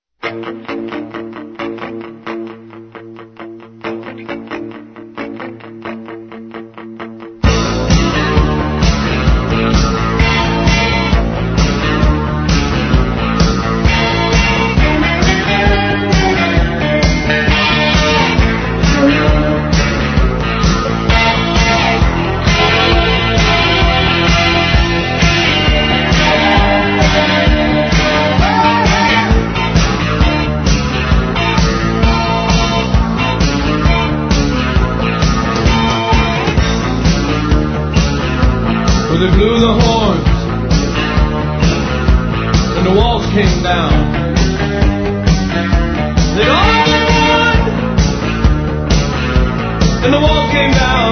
S3: They blew the horns, and the walls came down. They all won, and the wall came down.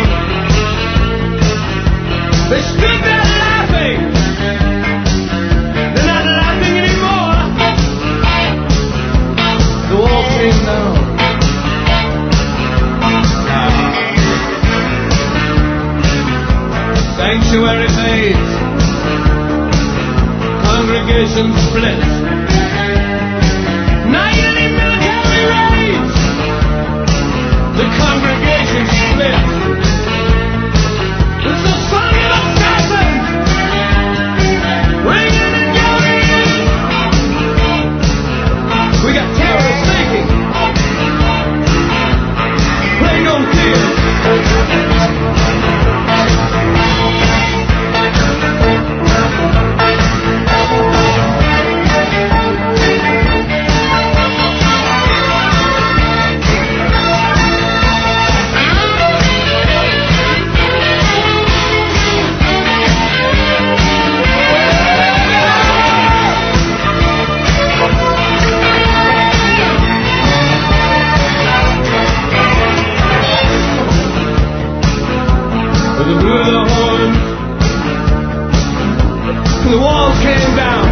S3: They stood there laughing. They're not laughing anymore. The wall came down. Sanctuary fades, congregation splits, nightly military raids, the congregation splits. It's the song of assassins, ringing and going. We got terrorists thinking, playing on fear. The walls came down.